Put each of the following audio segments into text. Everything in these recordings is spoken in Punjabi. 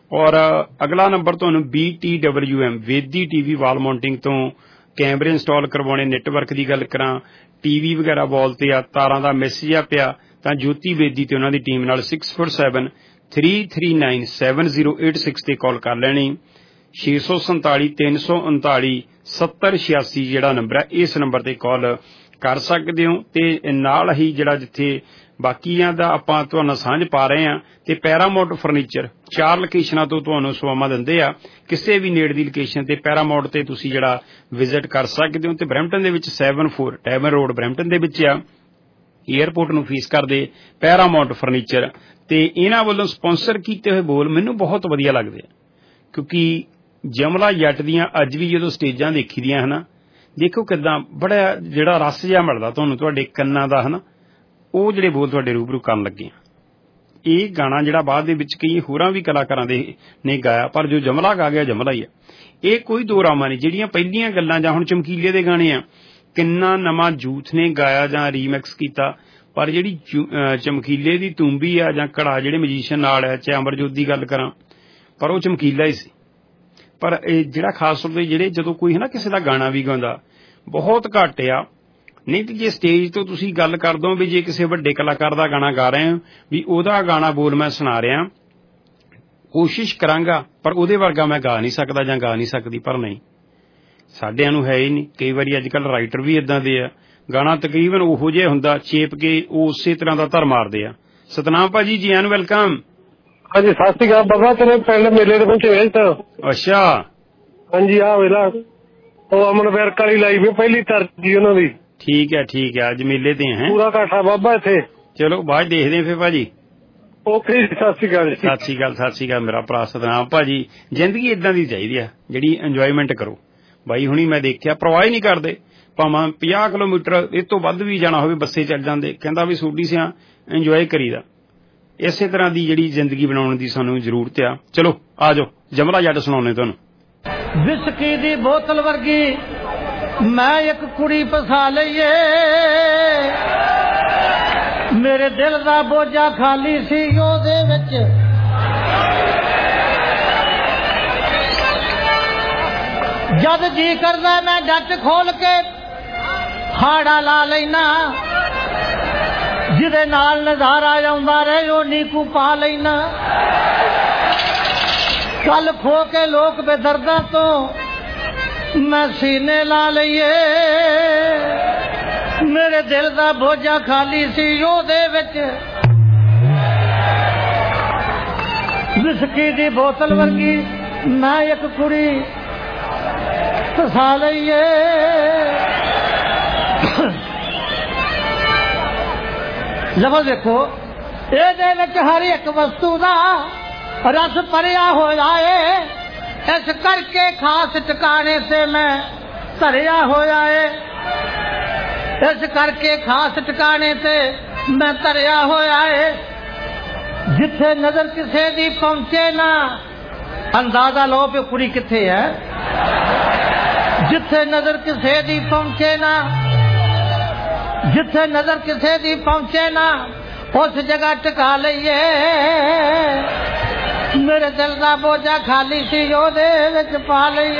और अगला नंबर तुहानूं BTWM वेदी टीवी वाल माउंटिंग तो कैमरे इंस्टॉल करवाने नैटवर्क की गल करां टीवी वगैरह वॉल ते आ तारां दा मैसेज आ पिया तां ज्योति वेदी ते उन्हां दी टीम नाल 6473397086 ते कॉल कर लैणी 647 339 7086 जिहड़ा नंबर है इस नंबर ते कॉल कर सकदे हो ते नाल ही जिहड़ा जिथे बाकियां दा आपां तुहानूं सांझ पा रहे हां ते पैरामाउंट फर्नीचर 4 लोकेशनां तो तुहानूं सवावां दिंदे आ किसी भी नेड़े दी लोकेशन ते पैरामाउंट ते तुसीं जिहड़ा विजिट कर सकदे हो ते ब्रैम्पटन दे विच 74 टैवन रोड ब्रैम्पटन दे विच आ एयरपोर्ट नूं फीस करदे पैरामाउंट फर्नीचर ते इन्हां वल्लों स्पॉन्सर कीते होए बोल मैनूं बहुत वधिया लगदे क्योंकि जमला जट दियां अज भी जदों स्टेजां देखी दियां है ना देखो किदां बड़ा जिहड़ा रस जिहा मिलदा तुहानूं तुहाडे कंनां दा है ना ਉਹ ਜਿਹੜੇ ਬੋਲ ਤੁਹਾਡੇ ਰੂਬਰੂ ਕਰਨ ਲੱਗੇ ਇਹ ਗਾਣਾ ਜਿਹੜਾ ਬਾਅਦ ਦੇ ਵਿੱਚ ਕਈ ਹੋਰਾਂ ਵੀ ਕਲਾਕਾਰਾਂ ਦੇ ਨੇ ਗਾਇਆ ਪਰ ਜੋ ਜਮਲਾ ਗਾ ਗਿਆ ਜਮਲਾ ਹੀ ਆ ਇਹ ਕੋਈ ਦੋ ਰਾਮਾਂ ਨਹੀਂ ਜਿਹੜੀਆਂ ਪਹਿਲੀਆਂ ਗੱਲਾਂ ਜਾਂ ਹੁਣ ਚਮਕੀਲੇ ਦੇ ਗਾਣੇ ਆ ਕਿੰਨਾ ਨਵਾਂ ਜੂਥ ਨੇ ਗਾਇਆ ਜਾਂ ਰੀਮਿਕਸ ਕੀਤਾ ਪਰ ਜਿਹੜੀ ਚਮਕੀਲੇ ਦੀ ਤੂੰਬੀ ਆ ਜਾਂ ਘੜਾ ਜਿਹੜੇ ਮਜੀਸ਼ੀਅਨ ਨਾਲ ਆ ਚਾਹੇ ਅਮਰਜੋਤ ਦੀ ਗੱਲ ਕਰਾਂ ਪਰ ਉਹ ਚਮਕੀਲਾ ਹੀ ਸੀ ਪਰ ਇਹ ਜਿਹੜਾ ਖਾਸ ਤੌਰ ਤੇ ਜਿਹੜੇ ਜਦੋਂ ਕੋਈ ਹੈ ਨਾ ਕਿਸੇ ਦਾ ਗਾਣਾ ਵੀ ਗਾਉਂਦਾ ਬਹੁਤ ਘੱਟ ਆ नहीं तो जे स्टेज तो तुसीं गल कर दो भी जे किसी वड्डे कलाकार दा गाना गा रहे हो भी ओहदा गाना बोल मैं सुना रहा कोशिश करांगा पर ओहदे वर्गा मैं गा नहीं सकदा जां गा नहीं सकदी पर नहीं साडिਆਂ ਨੂੰ है ही नहीं कई बारी अजकल राइटर भी इदां दे आ गाना तकरीबन ओहो जिहा हुंदा चेप के उसे तरह दा धर मारदे आ सतनाम भाजी जी एन वेलकम हाँ जी सत श्री अकाल बाबा तेरे पिंड मेले दे पहुंचे वेल तो अच्छा हाँ जी आ वेला ओ अमन विरक वाली लाई भी पहली तरजी उन्हां दी ठीक है अज मेले ते हैं पूरा काठा बाबा इत्थे चलो बाद देखदे फिर भाजी ओके सत श्री अकाल मेरा भरा सतनाम भाजी जिंदगी इदां दी चाहीदी आ जिहड़ी इंजॉयमेंट करो बाई हुणी मैं देखिया परवाह ही नहीं करदे भावें 50 किलोमीटर इस तो वध भी जाना होवे बस्से चल जांदे कहंदा भी सूडी सिया इंजॉय करीदा इसे तरह दी जिहड़ी जिंदगी बनाउण दी सानूं जरूरत आ चलो आ जाओ जमला जट सुणाउने तुहानूं विस्की दी बोतल वर्गी मैं एक कुड़ी फसा लईए मेरे दिल दा बोझा खाली सी ओदे विच जद जी करदा मैं डट खोल के हाड़ा ला लेना जिदे नाल नज़ारा आउंदा रहे ओ नीकू पा लेना कल खो के लोक बेदर्दा तो मैं सीने ला लईए मेरे दिल दा बोझा खाली सी ओदे विच विस्की दी बोतल वर्गी मैं एक कुड़ी फसा लईए लफ्ज़ देखो इहदे विच हर एक वस्तु दा रस भरिया होया है इस करके खास ठिकाने से मैं धरिया होया है इस करके खास ठिकाने से मैं धरिया होया है जिथे नजर किसे दी पहुंचे ना अंदाजा लो पे कुड़ी किथे है जिथे नजर किसे दी पहुंचे ना जिथे नजर किसे दी पहुंचे ना उस जगह टिका लईए मेरे दिल दा बोझा खाली सी ओदे विच पा लईए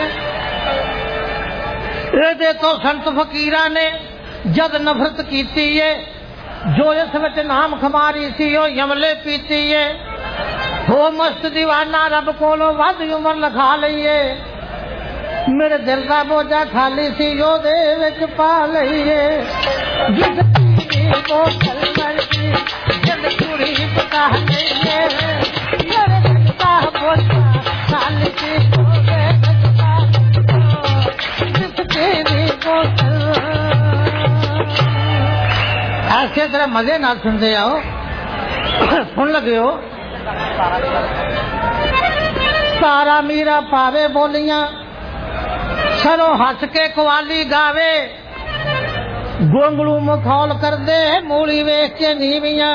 इहदे तो संत फकीरां ने जद नफरत कीती है जो इस विच नाम खमारी सी ओ यमले पीती है हो मस्त दीवाना रब कोलों वध उमर लखा लईए मेरे दिल दा बोझा खाली सी ओदे विच पा लईए जिद बोतल वर्गी जिद कुड़ी पका लईए ऐसे तरह मजे ना सुनते आओ सुन लगे हो सारा मीरा पावे बोलियां सरों हंस के कवाली गावे गोंगलू मखौल कर दे मूली वेख के नीवियां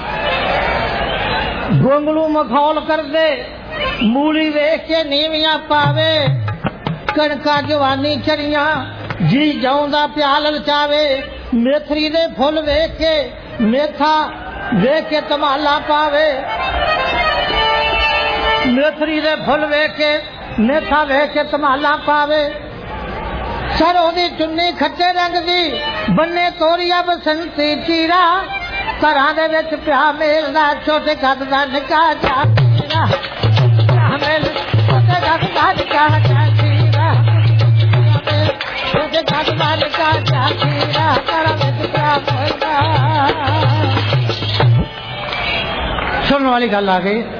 गोंगलू मखौल कर दे मूली वेख के नीवियां पावे कणका जवानी चरिया जी जाऊंदा प्याल लचावे मेथरी दे फुल वेख के मेथा वेख के तमाला पावे मेथरी दे फुल वेख के मेथा वेख के धमाला पावे सरों दी चुन्नी खट्टे रंग दी बन्ने तोरिया बसंती चीरा घरां दे विच प्या मेलदा छोटे कद दा निक्का जा चीरा मेल छोटे कद दा निक्का जा चीरा छोटे कद दा निक्का जा चीरा घरां विच प्या मेलदा। सुनने वाली गल आ गई।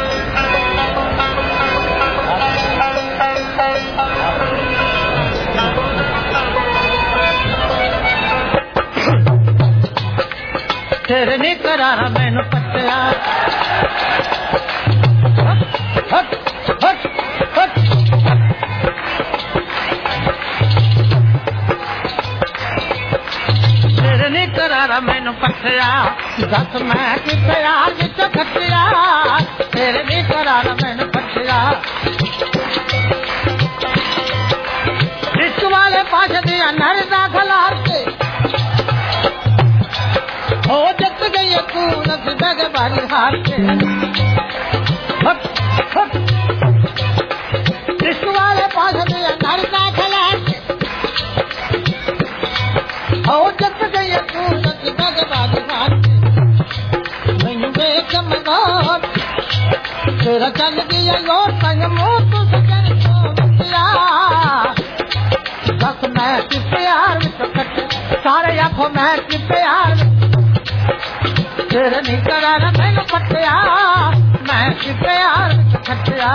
तेरे नी करारा मैनू पट्टिया तेरे नी करारा मैनू पट्टिया दस मैं किते यार विच खट्टिया तेरे नी करारा मैनू पट्टिया इश्क वाले पास दिया नर दा खलार से हो जत गई तू नसीबे के बारी हार के इश्क वाले पास दिया नर दा खलार से हो जत गई तू नसीबे के बारी हार के मैनू देख मनार तेरा चल गया योर संग मुंह तू सजन को बतिया दस मैं किस यार विच खट्टे सारे आखो मैं किस यार तेरे नी करारा मैनू पट्टिया मैं किस यार विच खट्टिया।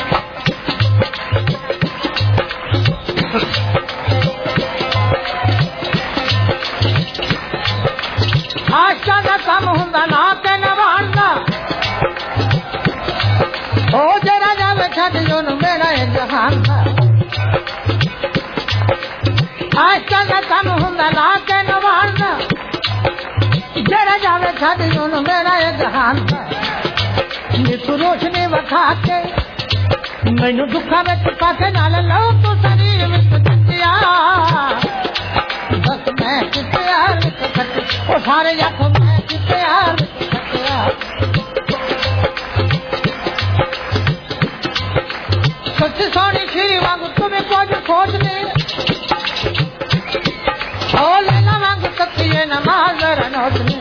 आशा दा कम हुंदा ना ते नवाणदा ओ जरा जावे छड्ड ओनू मेरा ए जहान दा आशा दा कम हुंदा ना ते नवाणदा जरा जावे छड्ड ओनू मेरा ए जहान दा तू रोशनी वखा के मैनू दुखा विच पासे नाल लो तू शरीर विच खट्टिया बस मैं किते यार विच खट्टी ओ सारे आखो मैं किते यार विच खट्टिया। सच्ची सोनी श्री वांगू तुम्हें कुछ खोज नहीं ओ लेना वांगू सत्य नमाज नोचनी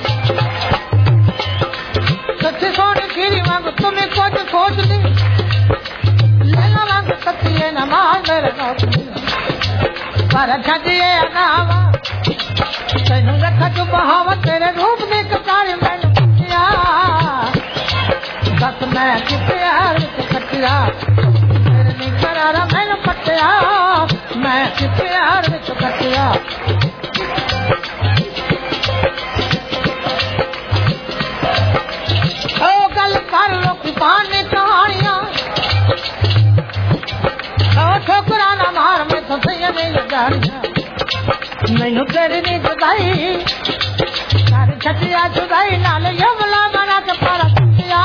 सच्ची सोनी श्री वांगू तुम्हें कुछ खोज नहीं लेना वांगू सत्य नमाज नोचनी पर छड़िए अनावा तेनू रख तू बहावा तेरे रूप ने कतारे मैनू खट्टिया दस मैं किते यार विच खट्टिया तेरे नी करारा मैनू पट्टिया मैं किते यार विच खट्टिया। ओ गल कर लो पानी कहानियां ओ ठोकरा ना मार मैं तो सही नहीं जानिया मैनू तेरी नी जुदाई सारी छटिया जुदाई नाल यमला बना के पारा खट्टिया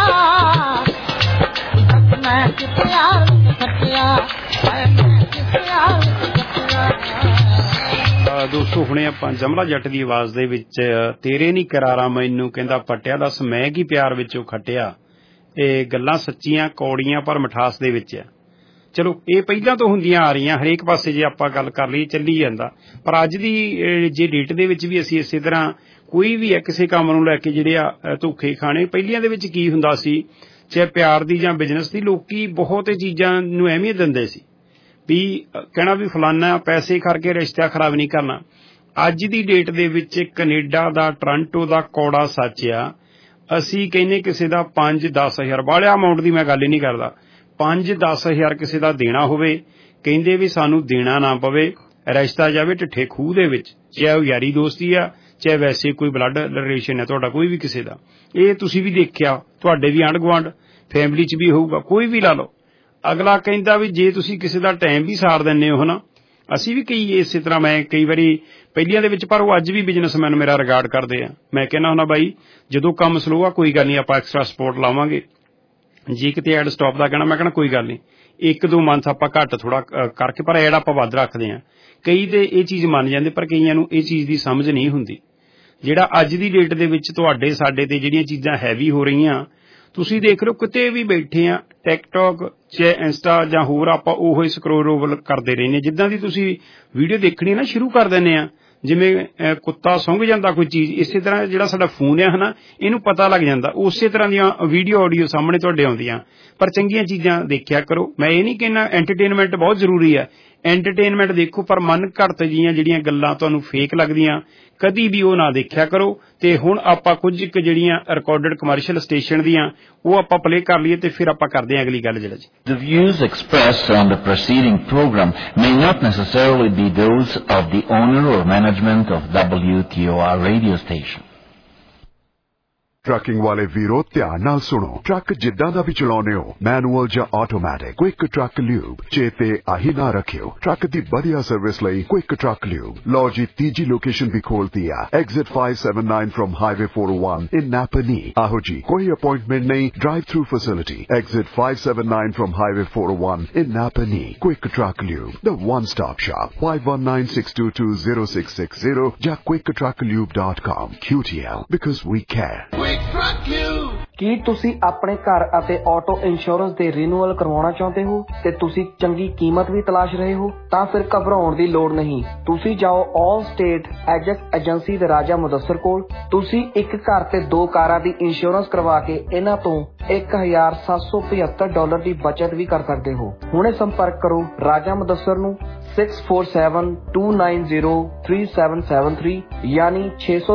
मैं किते यार खट्टिया मैं किते यार खट्टिया। दोस्तों हुणे आपां जमला जट दी आवाज़ दे विच तेरे नी करारा मैनू कहंदा पट्टिया दस मैं की प्यार विचों खट्टिया ਇਹ ਗੱਲਾਂ ਸੱਚੀਆਂ ਕੌੜੀਆਂ ਪਰ ਮਿਠਾਸ ਦੇ ਵਿੱਚ ਹੈ। ਚਲੋ ਇਹ ਪਹਿਲਾਂ ਤੋਂ ਹੁੰਦੀਆਂ ਆ ਰਹੀਆਂ ਹਰੇਕ ਪਾਸੇ ਜੇ ਆਪਾਂ ਗੱਲ ਕਰ ਲਈਏ ਚੱਲੀ ਜਾਂਦਾ ਪਰ ਅੱਜ ਦੀ ਜੇ ਡੇਟ ਦੇ ਵਿੱਚ ਵੀ ਅਸੀਂ ਇਸੇ ਤਰ੍ਹਾਂ ਕੋਈ ਵੀ ਹੈ ਕਿਸੇ ਕੰਮ ਨੂੰ ਲੈ ਕੇ ਜਿਹੜੇ ਆ ਧੋਖੇ ਖਾਣੇ ਪਹਿਲੀਆਂ ਦੇ ਵਿੱਚ ਕੀ ਹੁੰਦਾ ਸੀ ਚਾਹੇ ਪਿਆਰ ਦੀ ਜਾਂ ਬਿਜ਼ਨਸ ਦੀ ਲੋਕੀ ਬਹੁਤ ਚੀਜ਼ਾਂ ਨੂੰ ਅਹਿਮੀਅਤ ਦਿੰਦੇ ਸੀ ਵੀ ਕਹਿਣਾ ਵੀ ਫਲਾਨਾ ਪੈਸੇ ਕਰਕੇ ਰਿਸ਼ਤਾ ਖਰਾਬ ਨਹੀਂ ਕਰਨਾ। ਅੱਜ ਦੀ ਡੇਟ ਦੇ ਵਿੱਚ ਕੈਨੇਡਾ ਦਾ ਟੋਰਾਂਟੋ ਦਾ ਕੌੜਾ ਸੱਚ ਆ ਅਸੀਂ ਕਹਿੰਦੇ ਕਿਸੇ ਦਾ 5-10 ਹਜ਼ਾਰ ਵਾਲਿਆ ਅਮਾਊਂਟ ਦੀ ਮੈਂ ਗੱਲ ਹੀ ਨਹੀਂ ਕਰਦਾ 5-10 ਹਜ਼ਾਰ ਕਿਸੇ ਦਾ ਦੇਣਾ ਹੋਵੇ ਕਹਿੰਦੇ ਵੀ ਸਾਨੂੰ ਦੇਣਾ ਨਾ ਪਵੇ ਰਿਸ਼ਤਾ ਜਾਵੇ ਢਿੱਠੇ ਖੂਹ ਦੇ ਵਿੱਚ ਚਾਹੇ ਉਹ ਯਾਰੀ ਦੋਸਤੀ ਆ ਚਾਹੇ ਵੈਸੇ ਕੋਈ ਬਲੱਡ ਰਿਲੇਸ਼ਨ ਹੈ ਤੁਹਾਡਾ ਕੋਈ ਵੀ ਕਿਸੇ ਦਾ ਇਹ ਤੁਸੀਂ ਵੀ ਦੇਖਿਆ ਤੁਹਾਡੇ ਵੀ ਆਂਢ ਗੁਆਂਢ ਫੈਮਿਲੀ 'ਚ ਵੀ ਹੋਊਗਾ ਕੋਈ ਵੀ ਲਾ ਲਓ ਅਗਲਾ ਕਹਿੰਦਾ ਵੀ ਜੇ ਤੁਸੀਂ ਕਿਸੇ ਦਾ ਟਾਈਮ ਵੀ ਸਾਰ ਦਿੰਦੇ ਹੋ ਨਾ ਅਸੀਂ ਵੀ ਕਈ ਇਸੇ ਤਰ੍ਹਾਂ ਮੈਂ ਕਈ ਵਾਰੀ ਪਹਿਲੀਆਂ ਦੇ ਵਿੱਚ ਪਰ ਉਹ ਅੱਜ ਵੀ ਬਿਜ਼ਨਸਮੈਨ ਮੇਰਾ ਰਿਗਾਰਡ ਕਰਦੇ ਆ ਮੈਂ ਕਹਿੰਦਾ ਹੁੰਦਾ ਬਾਈ ਜਦੋਂ ਕੰਮ ਸਲੋ ਆ ਕੋਈ ਗੱਲ ਨਹੀਂ ਆਪਾਂ ਐਕਸਟਰਾ ਸਪੋਰਟ ਲਾਵਾਂਗੇ ਜੇ ਕਿਤੇ ਐਡ ਸਟਾਪ ਦਾ ਕਹਿਣਾ ਮੈਂ ਕਹਿਣਾ ਕੋਈ ਗੱਲ ਨਹੀਂ 1-2 ਮੰਥ ਆਪਾਂ ਘੱਟ ਥੋੜਾ ਕਰਕੇ ਪਰ ਐਡ ਆਪਾਂ ਵੱਧ ਰੱਖਦੇ ਆ ਕਈ ਤੇ ਇਹ ਚੀਜ਼ ਮੰਨ ਜਾਂਦੇ ਪਰ ਕਈਆਂ ਨੂੰ ਇਹ ਚੀਜ਼ ਦੀ ਸਮਝ ਨਹੀਂ ਹੁੰਦੀ ਜਿਹੜਾ ਅੱਜ ਦੀ ਡੇਟ ਦੇ ਵਿੱਚ ਤੁਹਾਡੇ ਸਾਡੇ ਤੇ ਜਿਹੜੀਆਂ ਚੀਜ਼ਾਂ ਹੈਵੀ ਹੋ ਰਹੀਆਂ ਤੁਸੀਂ ਦੇਖ ਲਓ ਕਿਤੇ ਵੀ ਬੈਠੇ ਆ ਟਿਕਟੌਕ ਚਾਹੇ ਇੰਸਟਾ ਜਾਂ ਹੋਰ ਆਪਾਂ ਉਹ ਸਕਰੋਲ ਓਵਰ ਕਰਦੇ ਰਹਿੰਦੇ ਜਿੱਦਾਂ ਦੀ ਤੁਸੀਂ ਵੀਡੀਓ ਦੇਖਣੀ ਨਾ ਸ਼ੁਰੂ ਕਰ ਦਿੰਦੇ ਆ ਜਿਵੇਂ ਕੁੱਤਾ ਸੁੰਘ ਜਾਂਦਾ ਕੋਈ ਚੀਜ਼ ਇਸੇ ਤਰ੍ਹਾਂ ਜਿਹੜਾ ਸਾਡਾ ਫੋਨ ਆ ਹਨਾ ਇਹਨੂੰ ਪਤਾ ਲੱਗ ਜਾਂਦਾ ਉਸੇ ਤਰ੍ਹਾਂ ਦੀਆਂ ਵੀਡੀਓ ਆਡੀਓ ਸਾਹਮਣੇ ਤੁਹਾਡੇ ਆਉਂਦੀਆਂ ਪਰ ਚੰਗੀਆਂ ਚੀਜ਼ਾਂ ਦੇਖਿਆ ਕਰੋ ਮੈਂ ਇਹ ਨਹੀਂ ਕਹਿੰਦਾ ਐਂਟਰਟੇਨਮੈਂਟ ਬਹੁਤ ਜ਼ਰੂਰੀ ਆ ਐਂਟਰਟੇਨਮੈਂਟ ਦੇਖੋ ਪਰ ਮਨ ਘੜਤ ਜੀਆਂ ਜਿਹੜੀਆਂ ਗੱਲਾਂ ਤੁਹਾਨੂੰ ਫੇਕ ਲੱਗਦੀਆਂ ਕਦੀ ਵੀ ਉਹ ਨਾ ਦੇਖਿਆ ਕਰੋ ਤੇ ਹੁਣ ਆਪਾਂ ਕੁਝ ਇੱਕ ਜਿਹੜੀਆਂ ਰਿਕਾਰਡਡ ਕਮਰਸ਼ੀਅਲ ਸਟੇਸ਼ਨ ਦੀਆਂ ਉਹ ਆਪਾਂ ਪਲੇ ਕਰ ਲਈਏ ਤੇ ਫਿਰ ਆਪਾਂ ਕਰਦੇ ਹਾਂ ਅਗਲੀ ਗੱਲ ਜਿਹੜਾ ਜੀ The views expressed on the preceding program may not necessarily be those of the owner or management of WTOR radio station. Trucking ਵਾਲੇ ਵੀਰੋ ਧਿਆਨ ਨਾਲ ਸੁਣੋ ਟਰੱਕ ਜਿੱਦਾਂ ਦਾ ਵੀ ਚਲਾਉਨੇ ਹੋ ਮੈਨੂਅਲ ਜਾਂ ਆਟੋਮੈਟਿਕ ਕੁਇਕ ਟਰੱਕ ਲਿਊਬ ਚੇਤੇ ਆਹੀ ਨਾ ਰੱਖਿਓ ਟਰੱਕ ਦੀ ਵਧੀਆ ਸਰਵਿਸ ਲਈ ਕੁਇਕ ਟਰੱਕ ਲਿਊਬ ਲਓ ਜੀ ਤੀਜੀ ਲੋਕੇਸ਼ਨ ਵੀ ਖੋਲਤੀ ਆ exit 579 from highway 401 in Napanee ਆਹੋ ਜੀ ਕੋਈ ਅਪਾਇੰਟਮੈਂਟ ਨਹੀਂ drive through facility exit 579 from highway 401 in Napanee quick truck lube the one stop shop 5196220660 ਜਾਂ quicktrucklube.com QTL because we care ਕੀ ਤੁਸੀਂ ਆਪਣੇ ਘਰ ਅਤੇ ਆਟੋ ਇੰਸ਼ੋਰੈਂਸ ਦੇ ਰੀਨਿਊਅਲ ਕਰਵਾਉਣਾ ਚਾਹੁੰਦੇ ਹੋ ਤੇ ਤੁਸੀਂ ਚੰਗੀ ਕੀਮਤ ਵੀ ਤਲਾਸ਼ ਰਹੇ ਹੋ ਤਾਂ ਫਿਰ ਘਬਰਾਉਣ ਦੀ ਲੋੜ ਨਹੀਂ ਤੁਸੀਂ ਜਾਓ ਆਲ ਸਟੇਟ ਐਜੈਕਟ ਏਜੰਸੀ ਦੇ ਰਾਜਾ ਮੁਦੱਸਰ ਕੋਲ ਤੁਸੀਂ ਇੱਕ ਘਰ ਤੇ 2 ਕਾਰਾਂ ਦੀ ਇੰਸ਼ੋਰੈਂਸ ਕਰਵਾ ਕੇ ਇਹਨਾਂ ਤੋਂ $1,775 ਦੀ ਬਚਤ ਵੀ ਕਰ ਸਕਦੇ ਹੋ ਹੁਣੇ ਸੰਪਰਕ ਕਰੋ ਰਾਜਾ ਮੁਦੱਸਰ ਨੂੰ 6472903773 ਯਾਨੀ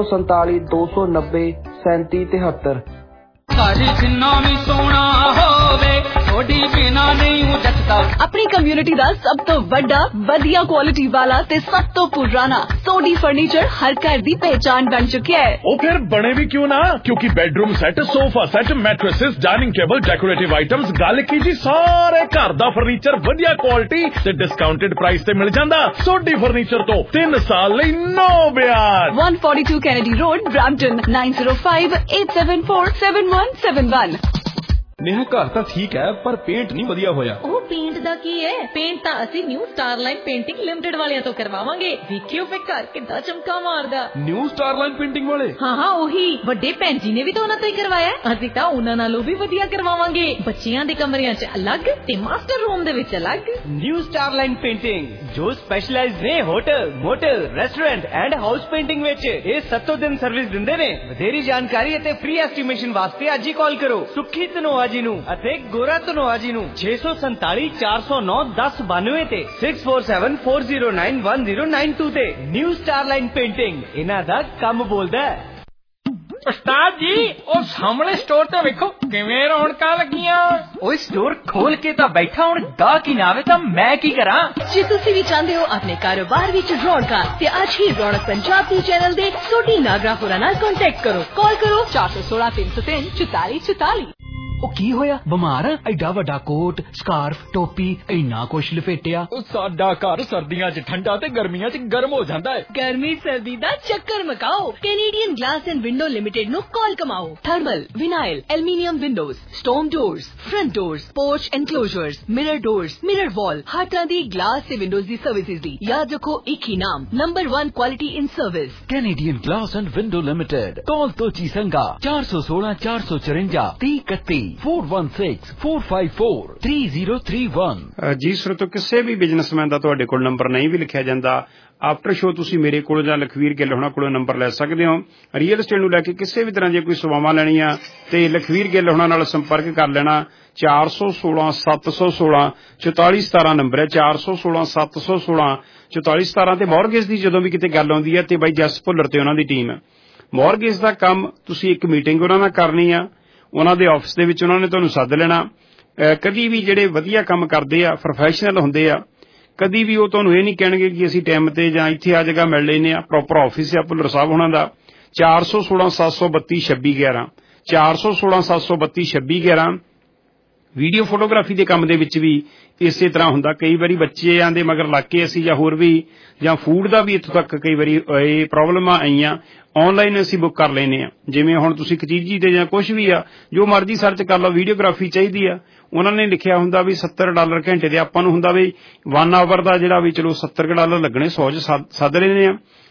647-290-3773 ਸਾਡੀ ਜਿੰਨਾ ਵੀ ਸੋਹਣਾ ਹੋਵੇ ਥੋੜੀ ਬਿਨਾ ਨਹੀਂ ਜੱਟਦਾ ਆਪਣੀ ਕਮਿਊਨਿਟੀ ਦਾ ਸਭ ਤੋਂ ਵੱਡਾ ਵਧੀਆ ਕੁਆਲਿਟੀ ਵਾਲਾ ਤੇ ਸਭ ਤੋਂ ਪੁਰਾਣਾ ਸੋਡੀ ਫਰਨੀਚਰ ਹਰ ਘਰ ਦੀ ਪਹਿਚਾਨ ਬਣ ਚੁੱਕਿਆ ਹੈ ਉਹ ਫਿਰ ਬਣੇ ਵੀ ਕਿਉਂ ਨਾ ਕਿਉਂਕਿ bedroom set sofa set mattresses dining table decorative items ਗੱਲ ਕੀ ਜੀ ਸਾਰੇ ਘਰ ਦਾ ਫਰਨੀਚਰ ਵਧੀਆ ਕੁਆਲਿਟੀ ਤੇ ਡਿਸਕਾਊਂਟਡ ਪ੍ਰਾਈਸ ਤੇ ਮਿਲ ਜਾਂਦਾ ਸੋਡੀ ਫਰਨੀਚਰ ਤੋਂ 3 ਸਾਲ ਲਈ ਨੋ ਵਿਆਜ 142 ਕੈਨੇਡੀ ਰੋਡ ਬ੍ਰੈਂਪਟਨ 9058747171 नेहा घर तो ठीक है पर पेंट नहीं वधिया होया ਉਹ ਪੇਂਟ ਦਾ ਕੀ ਹੈ ਪੇਂਟ ਤਾਂ ਅਸੀਂ ਨਿਊ ਸਟਾਰਲਾਈਨ ਪੇਂਟਿੰਗ ਲਿਮਟਿਡ ਵਾਲਿਆਂ ਤੋਂ ਕਰਵਾਵਾਂਗੇ ਦੇਖਿਓ ਫੇ ਘਰ ਕਿੱਦਾਂ ਚਮਕਾ ਮਾਰਦਾ न्यू स्टारलाइन पेंटिंग वाले ਹਾਂ ਉਹੀ ਵੱਡੇ ਭੈਣ ਜੀ ਨੇ ਵੀ ਤਾਂ ਉਹਨਾਂ ਤੋਂ ਹੀ ਕਰਵਾਇਆ ਅਸੀਂ ਤਾਂ ਉਹਨਾਂ ਨਾਲੋਂ ਵੀ ਵਧੀਆ ਕਰਵਾਵਾਂਗੇ ਬੱਚਿਆਂ ਦੇ ਕਮਰਿਆਂ 'ਚ ਅਲੱਗ ਤੇ ਮਾਸਟਰ ਰੂਮ ਦੇ ਵਿੱਚ ਅਲੱਗ ਨਿਊ ਸਟਾਰਲਾਈਨ ਪੇਂਟਿੰਗ ਜੋ ਸਪੈਸ਼ਲਾਈਜ਼ ਨੇ hotel motel restaurant and house painting ਵਿੱਚ ਇਹ 7 ਦਿਨ ਸਰਵਿਸ ਦਿੰਦੇ ਨੇ ਵਧੇਰੀ ਜਾਣਕਾਰੀ ਅਤੇ ਫ੍ਰੀ ਐਸਟੀਮੇਸ਼ਨ ਵਾਸਤੇ ਅੱਜ ਹੀ ਕਾਲ ਕਰੋ ਸੁਖੀ ਧਨੋਆ ਜੀ ਨੂੰ ਅਤੇ ਗੋਰਾ ਧਨੋਆ ਜੀ ਨੂੰ 647-409-1092 ਤੇ 6474091092 ਤੇ ਨਿਊ ਸਟਾਰਲਾਈਨ ਪੇਂਟਿੰਗ ਇਹਨਾਂ ਦਾ ਕੰਮ ਬੋਲਦਾ ਹੈ ਉਸਤਾਦ ਜੀ ਉਹ ਸਾਹਮਣੇ ਸਟੋਰ ਤੇ ਵੇਖੋ ਕਿਵੇਂ ਰੌਣਕਾਂ ਲੱਗੀਆਂ ਉਹ ਸਟੋਰ ਖੋਲ ਕੇ ਤਾਂ ਬੈਠਾ ਹੁਣ ਗਾਹਕ ਹੀ ਨਾ ਆਵੇ ਤਾਂ ਮੈਂ ਕੀ ਕਰਾਂ ਜੇ ਤੁਸੀਂ ਵੀ ਚਾਹੁੰਦੇ ਹੋ ਆਪਣੇ ਕਾਰੋਬਾਰ ਵਿੱਚ ਰੌਣਕਾਂ ਤੇ ਅੱਜ ਹੀ ਰੌਣਕ ਪੰਜਾਬ ਦੇ ਚੈਨਲ ਦੇ ਸੋਢੀ ਨਾਗਰਾ ਹੋਰਾਂ ਨਾਲ ਕੰਟੈਕਟ ਕਰੋ ਕਾਲ ਕਰੋ 4163034444 ਉਹ ਕੀ ਹੋਇਆ ਬਿਮਾਰ ਐਡਾ ਵੱਡਾ ਕੋਟ ਸਕਾਰਫ ਟੋਪੀ ਇੰਨਾ ਕੁਛ ਲਪੇਟਿਆ ਉਹ ਸਾਡਾ ਘਰ ਸਰਦੀਆਂ 'ਚ ਠੰਡਾ ਤੇ ਗਰਮੀਆਂ 'ਚ ਗਰਮ ਹੋ ਜਾਂਦਾ ਹੈ ਗਰਮੀ ਸਰਦੀ ਦਾ ਚੱਕਰ ਮਕਾਓ Canadian glass and window limited ਨੂੰ ਕਾਲ ਕਮਾਓ thermal vinyl aluminium windows storm doors front doors porch enclosures mirror doors mirror wall ਹਰ ਤਰ੍ਹਾਂ ਦੀ ਗਲਾਸ ਤੇ ਵਿੰਡੋਜ਼ ਦੀ ਸਰਵਿਸਿਜ਼ ਦੀ ਯਾਦ ਰੱਖੋ ਇੱਕ ਹੀ ਨਾਮ number 1 quality in service Canadian glass and window limited call ਤੋਂ ਚੀਸੰਗਾ 416-454-3031 416-454-3031 ਜੀ ਸਰੋਤੋ ਕਿਸੇ ਵੀ ਬਿਜ਼ਨਸਮੈਨ ਦਾ ਤੁਹਾਡੇ ਕੋਲ ਨੰਬਰ ਨਹੀਂ ਵੀ ਲਿਖਿਆ ਜਾਂਦਾ ਆਫਟਰ ਸ਼ੋ ਤੁਸੀਂ ਮੇਰੇ ਕੋਲੋਂ ਜਾਂ ਲਖਵੀਰ ਗਿੱਲ ਹੋਣਾ ਕੋਲੋਂ ਨੰਬਰ ਲੈ ਸਕਦੇ ਹੋ ਰੀਅਲ ਏਸਟੇਟ ਨੂੰ ਲੈ ਕੇ ਕਿਸੇ ਵੀ ਤਰ੍ਹਾਂ ਦੀ ਕੋਈ ਸੇਵਾਵਾਂ ਲੈਣੀਆਂ ਤੇ ਲਖਵੀਰ ਗਿੱਲ ਹੋਣਾ ਨਾਲ ਸੰਪਰਕ ਕਰ ਲੈਣਾ 416-716-4417 ਨੰਬਰ ਹੈ 416-716-4417 ਤੇ ਮੌਰਗੇਜ ਦੀ ਜਦੋਂ ਵੀ ਕਿਤੇ ਗੱਲ ਆਉਂਦੀ ਹੈ ਤੇ ਬਾਈ ਜਸ ਭੁੱਲਰ ਤੇ ਉਹਨਾਂ ਦੀ ਟੀਮ ਮੌਰਗੇਜ ਦਾ ਕੰਮ ਤੁਸੀਂ ਇੱਕ ਮੀਟਿੰਗ ਉਹਨਾਂ ਨਾਲ ਕਰਨੀ ਆ ਉਹਨਾਂ ਦੇ ਆਫਿਸ ਦੇ ਵਿੱਚ ਉਹਨਾਂ ਨੇ ਤੁਹਾਨੂੰ ਸੱਦ ਲੈਣਾ ਕਦੀ ਵੀ ਜਿਹੜੇ ਵਧੀਆ ਕੰਮ ਕਰਦੇ ਆ ਪ੍ਰੋਫੈਸ਼ਨਲ ਹੁੰਦੇ ਆ ਕਦੀ ਵੀ ਉਹ ਤੁਹਾਨੂੰ ਇਹ ਨਹੀਂ ਕਹਿਣਗੇ ਕਿ ਅਸੀਂ ਟਾਈਮ ਤੇ ਜਾਂ ਇੱਥੇ ਆ ਜਗ੍ਹਾ ਮਿਲ ਲੈਨੇ ਆ ਪ੍ਰੋਪਰ ਆਫਿਸ ਆ ਭੁੱਲਰ ਸਾਹਿਬ ਉਹਨਾਂ ਦਾ 416-732-2611 416-732-2611 ਵੀਡੀਓ ਫੋਟੋਗ੍ਰਾਫੀ ਦੇ ਕੰਮ ਦੇ ਵਿੱਚ ਵੀ ਇਸੇ ਤਰ੍ਹਾਂ ਹੁੰਦਾ ਕਈ ਵਾਰੀ ਬੱਚਿਆਂ ਦੇ ਮਗਰ ਲੱਗ ਕੇ ਅਸੀਂ ਜਾਂ ਹੋਰ ਵੀ ਜਾਂ ਫੂਡ ਦਾ ਵੀ ਇੱਥੋਂ ਤੱਕ ਕਈ ਵਾਰੀ ਇਹ ਪ੍ਰੋਬਲਮਾਂ ਆਈਆਂ ਆਨਲਾਈਨ ਅਸੀਂ ਬੁੱਕ ਕਰ ਲੈਨੇ ਆ ਜਿਵੇਂ ਹੁਣ ਤੁਸੀਂ ਖਚੀਜੀ ਤੇ ਜਾਂ ਕੁਝ ਵੀ ਆ ਜੋ ਮਰਜ਼ੀ ਸਰਚ ਕਰ ਲਓ ਵੀਡੀਓਗ੍ਰਾਫੀ ਚਾਹੀਦੀ ਆ ਉਹਨਾਂ ਨੇ ਲਿਖਿਆ ਹੁੰਦਾ ਵੀ $70 ਘੰਟੇ ਦੇ ਆਪਾਂ ਨੂੰ ਹੁੰਦਾ ਵੀ 1 ਆਵਰ ਦਾ ਜਿਹੜਾ ਵੀ ਚਲੋ $70 ਲੱਗਣੇ 100 'ਚ ਸੱਦ ਲੈਨੇ ਆ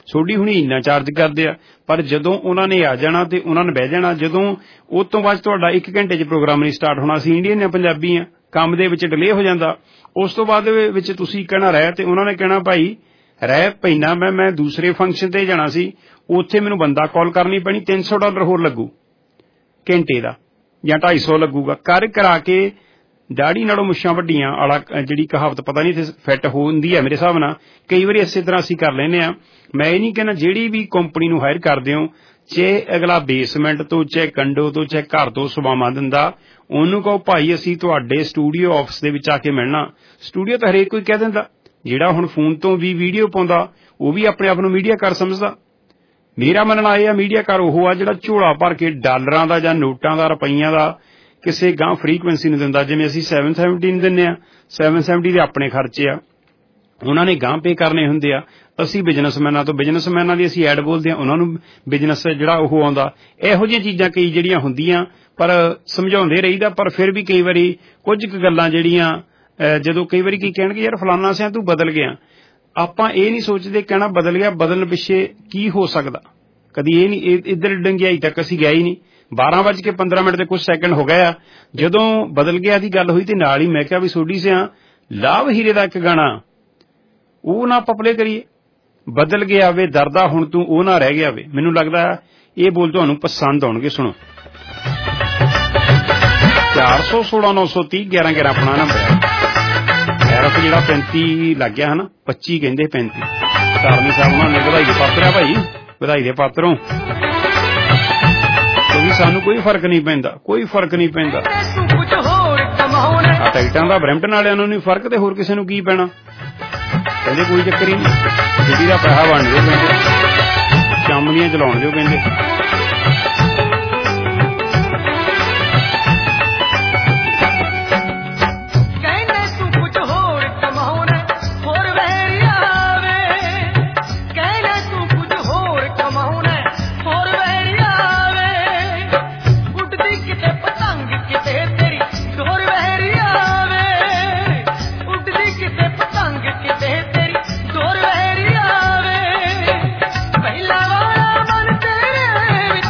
ਸੋਡੀ ਹੁਣੀ ਇੰਨਾ ਚਾਰਜ ਕਰਦੇ ਆ, ਪਰ ਜਦੋਂ ਉਹਨਾਂ ਨੇ ਆ ਜਾਣਾ ਤੇ ਉਹਨਾਂ ਨੇ ਬਹਿ ਜਾਣਾ, ਜਦੋਂ ਉਹ ਤੋਂ ਬਾਅਦ ਤੁਹਾਡਾ 1 ਘੰਟੇ 'ਚ ਪ੍ਰੋਗਰਾਮ ਨਹੀਂ ਸਟਾਰਟ ਹੋਣਾ, ਅਸੀਂ ਇੰਡੀਅਨ ਜਾਂ ਪੰਜਾਬੀ ਆ, ਕੰਮ ਦੇ ਵਿੱਚ ਡਿਲੇ ਹੋ ਜਾਂਦਾ। ਉਸ ਤੋਂ ਬਾਅਦ ਵਿੱਚ ਤੁਸੀਂ ਕਹਿਣਾ ਰਹਿ, ਤੇ ਉਹਨਾਂ ਨੇ ਕਹਿਣਾ ਭਾਈ ਰਹਿ ਪੈਣਾ, ਮੈਂ ਦੂਸਰੇ ਫੰਕਸ਼ਨ ਤੇ ਜਾਣਾ ਸੀ, ਉੱਥੇ ਮੈਨੂੰ ਬੰਦਾ ਕਾਲ ਕਰਨੀ ਪੈਣੀ, $300 ਹੋਰ ਲੱਗੂ ਘੰਟੇ ਦਾ ਜਾਂ 250 ਲੱਗੂਗਾ। ਕਰ ਕਰਾ ਕੇ ਦਾੜੀ ਨਾਲੋਂ ਮੁੱਛਾਂ ਵੱਡੀਆਂ ਵਾਲਾ ਜਿਹੜੀ ਕਹਾਵਤ ਪਤਾ ਨਹੀਂ ਇੱਥੇ ਫਿੱਟ ਹੁੰਦੀ ਹੈ ਮੇਰੇ ਹਿਸਾਬ ਨਾਲ, ਕਈ ਵਾਰੀ ਇਸੇ ਤਰ੍ਹਾਂ ਅਸੀਂ ਕਰ ਲੈਂਦੇ ਹਾਂ। ਮੈਂ ਇਹ ਨਹੀਂ ਕਹਿੰਦਾ ਜਿਹੜੀ ਵੀ ਕੰਪਨੀ ਨੂੰ ਹਾਇਰ ਕਰਦੇ ਹੋ, ਚਾਹੇ ਅਗਲਾ ਬੇਸਮੈਂਟ ਤੋਂ, ਚਾਹੇ ਕੰਡੋ ਤੋਂ, ਚਾਹੇ ਘਰ ਤੋਂ ਸੇਵਾਵਾਂ ਦਿੰਦਾ, ਉਹਨੂੰ ਕਹੋ ਭਾਈ ਅਸੀਂ ਤੁਹਾਡੇ ਸਟੂਡੀਓ ਆਫਿਸ ਦੇ ਵਿੱਚ ਆ ਕੇ ਮਿਲਣਾ। ਸਟੂਡੀਓ ਤਾਂ ਹਰੇਕ ਕੋਈ ਕਹਿ ਦਿੰਦਾ, ਜਿਹੜਾ ਹੁਣ ਫੋਨ ਤੋਂ ਵੀ ਵੀਡੀਓ ਪਾਉਂਦਾ ਉਹ ਵੀ ਆਪਣੇ ਆਪ ਨੂੰ ਮੀਡੀਆ ਕਰ ਸਮਝਦਾ। ਮੇਰਾ ਮੰਨਣਾ ਇਹ ਆ ਮੀਡੀਆ ਕਰ ਉਹ ਆ ਜਿਹੜਾ ਝੋਲਾ ਭਰ ਕੇ ਡਾਲਰਾਂ ਦਾ ਜਾਂ ਨੋਟਾਂ ਦਾ, ਰੁਪਈਆਂ ਦਾ ਕਿਸੇ ਗਾਂ ਫਰੀਕੁਐਂਸੀ ਨੂੰ ਦਿੰਦਾ। ਜਿਵੇਂ ਅਸੀਂ 770 ਨੂੰ ਦਿੰਦੇ ਆ, 770 ਦੇ ਆਪਣੇ ਖਰਚੇ ਆ, ਉਹਨਾਂ ਨੇ ਗਾਂ ਪੇ ਕਰਨੇ ਹੁੰਦੇ ਆ। ਅਸੀਂ ਬਿਜ਼ਨਸਮੈਨਾਂ ਤੋਂ, ਬਿਜ਼ਨਸਮੈਨਾਂ ਦੀ ਅਸੀਂ ਐਡ ਬੋਲਦੇ ਆ, ਉਹਨਾਂ ਨੂੰ ਬਿਜ਼ਨਸ ਜਿਹੜਾ ਉਹ ਆਉਂਦਾ। ਇਹੋ ਜਿਹੀਆਂ ਚੀਜ਼ਾਂ ਕਈ ਜਿਹੜੀਆਂ ਹੁੰਦੀਆਂ, ਪਰ ਸਮਝਾਉਂਦੇ ਰਹੀਦਾ। ਪਰ ਫਿਰ ਵੀ ਕਈ ਵਾਰੀ ਕੁਝ ਕੁ ਗੱਲਾਂ ਜਿਹੜੀਆਂ ਜਦੋਂ ਕਈ ਵਾਰੀ ਕੀ ਕਹਿਣਗੇ ਯਾਰ ਫਲਾਨਾ ਸਿਆਂ ਤੂੰ ਬਦਲ ਗਿਆ, ਆਪਾਂ ਇਹ ਨਹੀਂ ਸੋਚਦੇ ਕਹਿਣਾ ਬਦਲ ਗਿਆ, ਬਦਲਣ ਪਿੱਛੇ ਕੀ ਹੋ ਸਕਦਾ। ਕਦੀ ਇਹ ਨਹੀਂ ਇੱਧਰ ਡੰਗਿਆਈ ਤੱਕ ਅਸੀਂ ਗਏ ਹੀ ਨਹੀਂ। 12:15 ਤੇ ਕੁਝ ਸੈਕਿੰਡ ਹੋ ਗਏ ਆ ਜਦੋਂ ਬਦਲ ਗਿਆ ਦੀ ਗੱਲ ਹੋਈ, ਤੇ ਨਾਲ ਹੀ ਮੈਂ ਕਿਹਾ ਵੀ ਸੋਡੀ ਸਿਆਂ ਲਾਭ ਹੀਰੇ ਦਾ ਇੱਕ ਗਾਣਾ ਉਹ ਨਾ ਆਪਾਂ ਪਲੇ ਕਰੀਏ, ਬਦਲ ਗਿਆ ਵੇ ਦਰਦਾ ਹੁਣ ਤੂੰ ਉਹ ਨਾ ਰਹਿ ਗਿਆ ਵੇ। ਮੈਨੂੰ ਲੱਗਦਾ ਇਹ ਬੋਲ ਤੁਹਾਨੂੰ ਪਸੰਦ ਆਉਣਗੇ, ਸੁਣੋ। 416 930 11 ਆਪਣਾ ਨੰਬਰ ਹੈ। ਐਰਫ ਜਿਹੜਾ 35 ਲੱਗ ਗਿਆ ਹਨਾ, 25 ਕਹਿੰਦੇ 35। ਧਾਰਮੀ ਸਾਹਿਬ ਉਹਨਾਂ ਨੇ ਵਧਾਈ ਦੇ ਪਾਤਰ ਆ ਭਾਈ, ਵਧਾਈ ਦੇ ਪਾਤਰੋਂ। ਕਿਉਂਕਿ ਸਾਨੂੰ ਕੋਈ ਫਰਕ ਨਹੀਂ ਪੈਂਦਾ, ਕੋਈ ਫਰਕ ਨਹੀਂ ਪੈਂਦਾ। ਆ ਟਿਕਟਾਂ ਦਾ ਬਰੈਂਪਟਨ ਵਾਲਿਆਂ ਨੂੰ ਨਹੀਂ ਫਰਕ, ਤੇ ਹੋਰ ਕਿਸੇ ਨੂੰ ਕੀ ਪੈਣਾ। ਕਹਿੰਦੇ ਕੋਈ ਚੱਕਰ ਹੀ ਨਹੀਂ, ਸਿੱਧੀ ਦਾ ਪੈਸਾ ਬਣ ਦਿਓ ਕਹਿੰਦੇ, ਸ਼ਾਮ ਦੀਆਂ ਚਲਾਉਣ ਦਿਓ ਕਹਿੰਦੇ। ਪਹਿਲਾ ਵਾਲਾ ਮਨ ਤੇਰੇ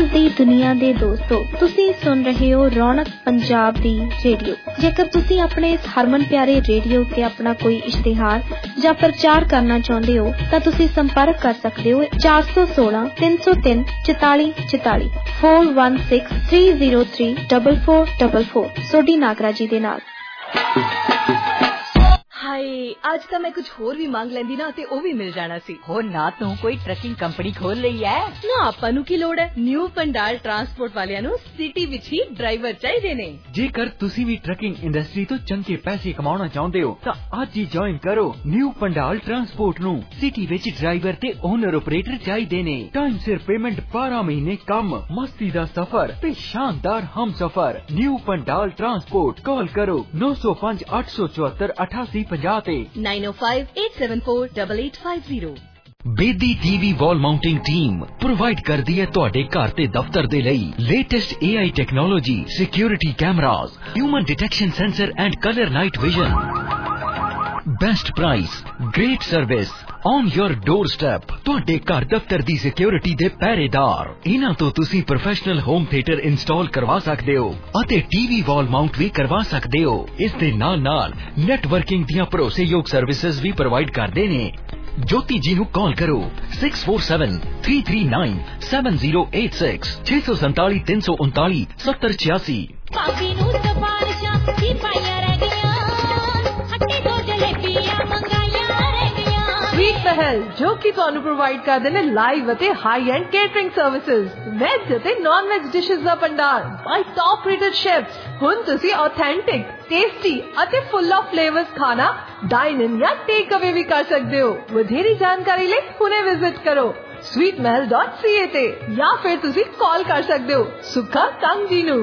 ਦੀ ਦੁਨੀਆ ਦੇ ਦੋਸਤੋ, ਤੁਸੀਂ ਸੁਣ ਰਹੇ ਹੋ ਰੌਣਕ ਪੰਜਾਬ ਦੀ ਰੇਡੀਓ। ਜੇਕਰ ਤੁਸੀਂ ਆਪਣੇ ਇਸ ਹਰਮਨ ਪਿਆਰੇ ਰੇਡੀਓ ਤੇ ਆਪਣਾ ਕੋਈ ਇਸ਼ਤਿਹਾਰ ਜਾਂ ਪ੍ਰਚਾਰ ਕਰਨਾ ਚਾਹੁੰਦੇ ਹੋ ਤਾਂ ਤੁਸੀਂ ਸੰਪਰਕ ਕਰ ਸਕਦੇ ਹੋ 416 303 44 44 4163034444 ਸੋਢੀ ਨਾਗਰਾ ਜੀ ਦੇ ਨਾਲ। ਹਾਏ, ਅੱਜ ਤਾਂ ਮੈਂ ਕੁਝ ਹੋਰ ਵੀ ਮੰਗ ਲੈਂਦੀ ਨਾ ਤੇ ਉਹ ਵੀ ਮਿਲ ਜਾਣਾ ਸੀ। ਹੋ ਨਾ ਤੂੰ ਕੋਈ ਟਰੱਕਿੰਗ ਕੰਪਨੀ ਖੋਲ ਲਈ ਐ? ਨਾ, ਆਪਾਂ ਨੂੰ ਕੀ ਲੋੜ ਹੈ। ਨਿਊ ਪੰਡਾਲ ਟਰਾਂਸਪੋਰਟ ਵਾਲਿਆਂ ਨੂੰ ਸਿਟੀ ਵਿੱਚ ਹੀ ਡਰਾਈਵਰ ਚਾਹੀਦੇ ਨੇ। ਜੇਕਰ ਤੁਸੀਂ ਵੀ ਟਰੱਕਿੰਗ ਇੰਡਸਟਰੀ ਤੋਂ ਚੰਗੇ ਪੈਸੇ ਕਮਾਉਣਾ ਚਾਹੁੰਦੇ ਹੋ ਤਾਂ ਅੱਜ ਹੀ ਜੁਆਇਨ ਕਰੋ ਨਿਊ ਪੰਡਾਲ ਟਰਾਂਸਪੋਰਟ ਨੂੰ। ਸਿਟੀ ਵਿੱਚ ਡਰਾਈਵਰ ਤੇ ਓਨਰ ਆਪਰੇਟਰ ਚਾਹੀਦੇ ਨੇ। ਟਾਈਮ ਸਿਰ ਪੇਮੈਂਟ, 12 ਮਹੀਨੇ ਕੰਮ, ਮਸਤੀ ਦਾ ਸਫ਼ਰ ਤੇ ਸ਼ਾਨਦਾਰ ਹਮਸਫ਼ਰ। New Pandal transport. ਕਾਲ ਕਰੋ 905 874 8850 ਤੇ 9058748850। Bedi TV wall mounting team provide ਕਰਦੀ ਹੈ ਤੁਹਾਡੇ ਘਰ ਤੇ ਦਫ਼ਤਰ ਦੇ ਲਈ latest AI technology, security cameras, human detection sensor and colour night vision. Best price, great service on your doorstep. ਤੁਹਾਡੇ ਘਰ ਦਫ਼ਤਰ ਦੀ ਸਿਕਿਉਰਿਟੀ ਦੇ ਪਹਿਰੇਦਾਰ। ਇਹਨਾਂ ਤੋਂ ਤੁਸੀਂ ਪ੍ਰੋਫੈਸ਼ਨਲ ਹੋਮ ਥੀਏਟਰ ਇੰਸਟਾਲ ਕਰਵਾ ਸਕਦੇ ਹੋ ਅਤੇ ਟੀਵੀ ਵਾਲ ਮਾਊਂਟ ਵੀ ਕਰਵਾ ਸਕਦੇ ਹੋ। ਇਸ ਦੇ ਨਾਲ ਨਾਲ ਨੈਟਵਰਕਿੰਗ ਦੀਆਂ ਭਰੋਸੇਯੋਗ ਸਰਵਿਸਿਜ਼ ਵੀ ਪ੍ਰੋਵਾਈਡ ਕਰਦੇ ਨੇ। ਜੋਤੀ ਜੀ ਨੂੰ ਕਾਲ ਕਰੋ 6473397086 647 339 7086। ਕਾਫੀ ਨੂੰ ਸਪਾਰਸ਼ਾਂ ਕੀ ਪਾਈਆਂ ਰਹਿ ਗਈਆਂ, ਹੱਟੀ ਦੋ ਜਲੇਬੀਆਂ ਮੰਗਾਈਆਂ ਰਹਿ ਗਈਆਂ। ਸਵੀਟ ਮਹਿਲ ਜੋ ਕਿ ਤੁਹਾਨੂੰ ਪ੍ਰੋਵਾਈਡ ਕਰਦੇ ਨੇ ਲਾਈਵ ਅਤੇ high end catering services, veg ਅਤੇ ਨਾਨ ਵੈਜ ਡਿਸ਼ਜ਼ ਦਾ ਭੰਡਾਰ ਬਾਈ ਟੌਪ ਰੇਟਡ ਸ਼ੈਫਸ। ਹੁਣ ਤੁਸੀਂ ਆਥੈਂਟਿਕ, ਟੇਸਟੀ ਅਤੇ ਫੁੱਲ ਆਫ ਫਲੇਵਰਸ ਖਾਣਾ ਡਾਈਨ ਇਨ ਜਾਂ ਟੇਕ ਅਵੇ ਵੀ ਕਰ ਸਕਦੇ ਹੋ। ਵਧੇਰੀ ਜਾਣਕਾਰੀ ਲਈ ਹੁਣੇ ਵਿਜ਼ਿਟ ਕਰੋ sweetmahal.ca ਤੇ ਜਾਂ ਫਿਰ ਤੁਸੀਂ ਕਾਲ ਕਰ ਸਕਦੇ ਹੋ ਸੁੱਖਾ ਕੰਗ ਜੀ ਨੂੰ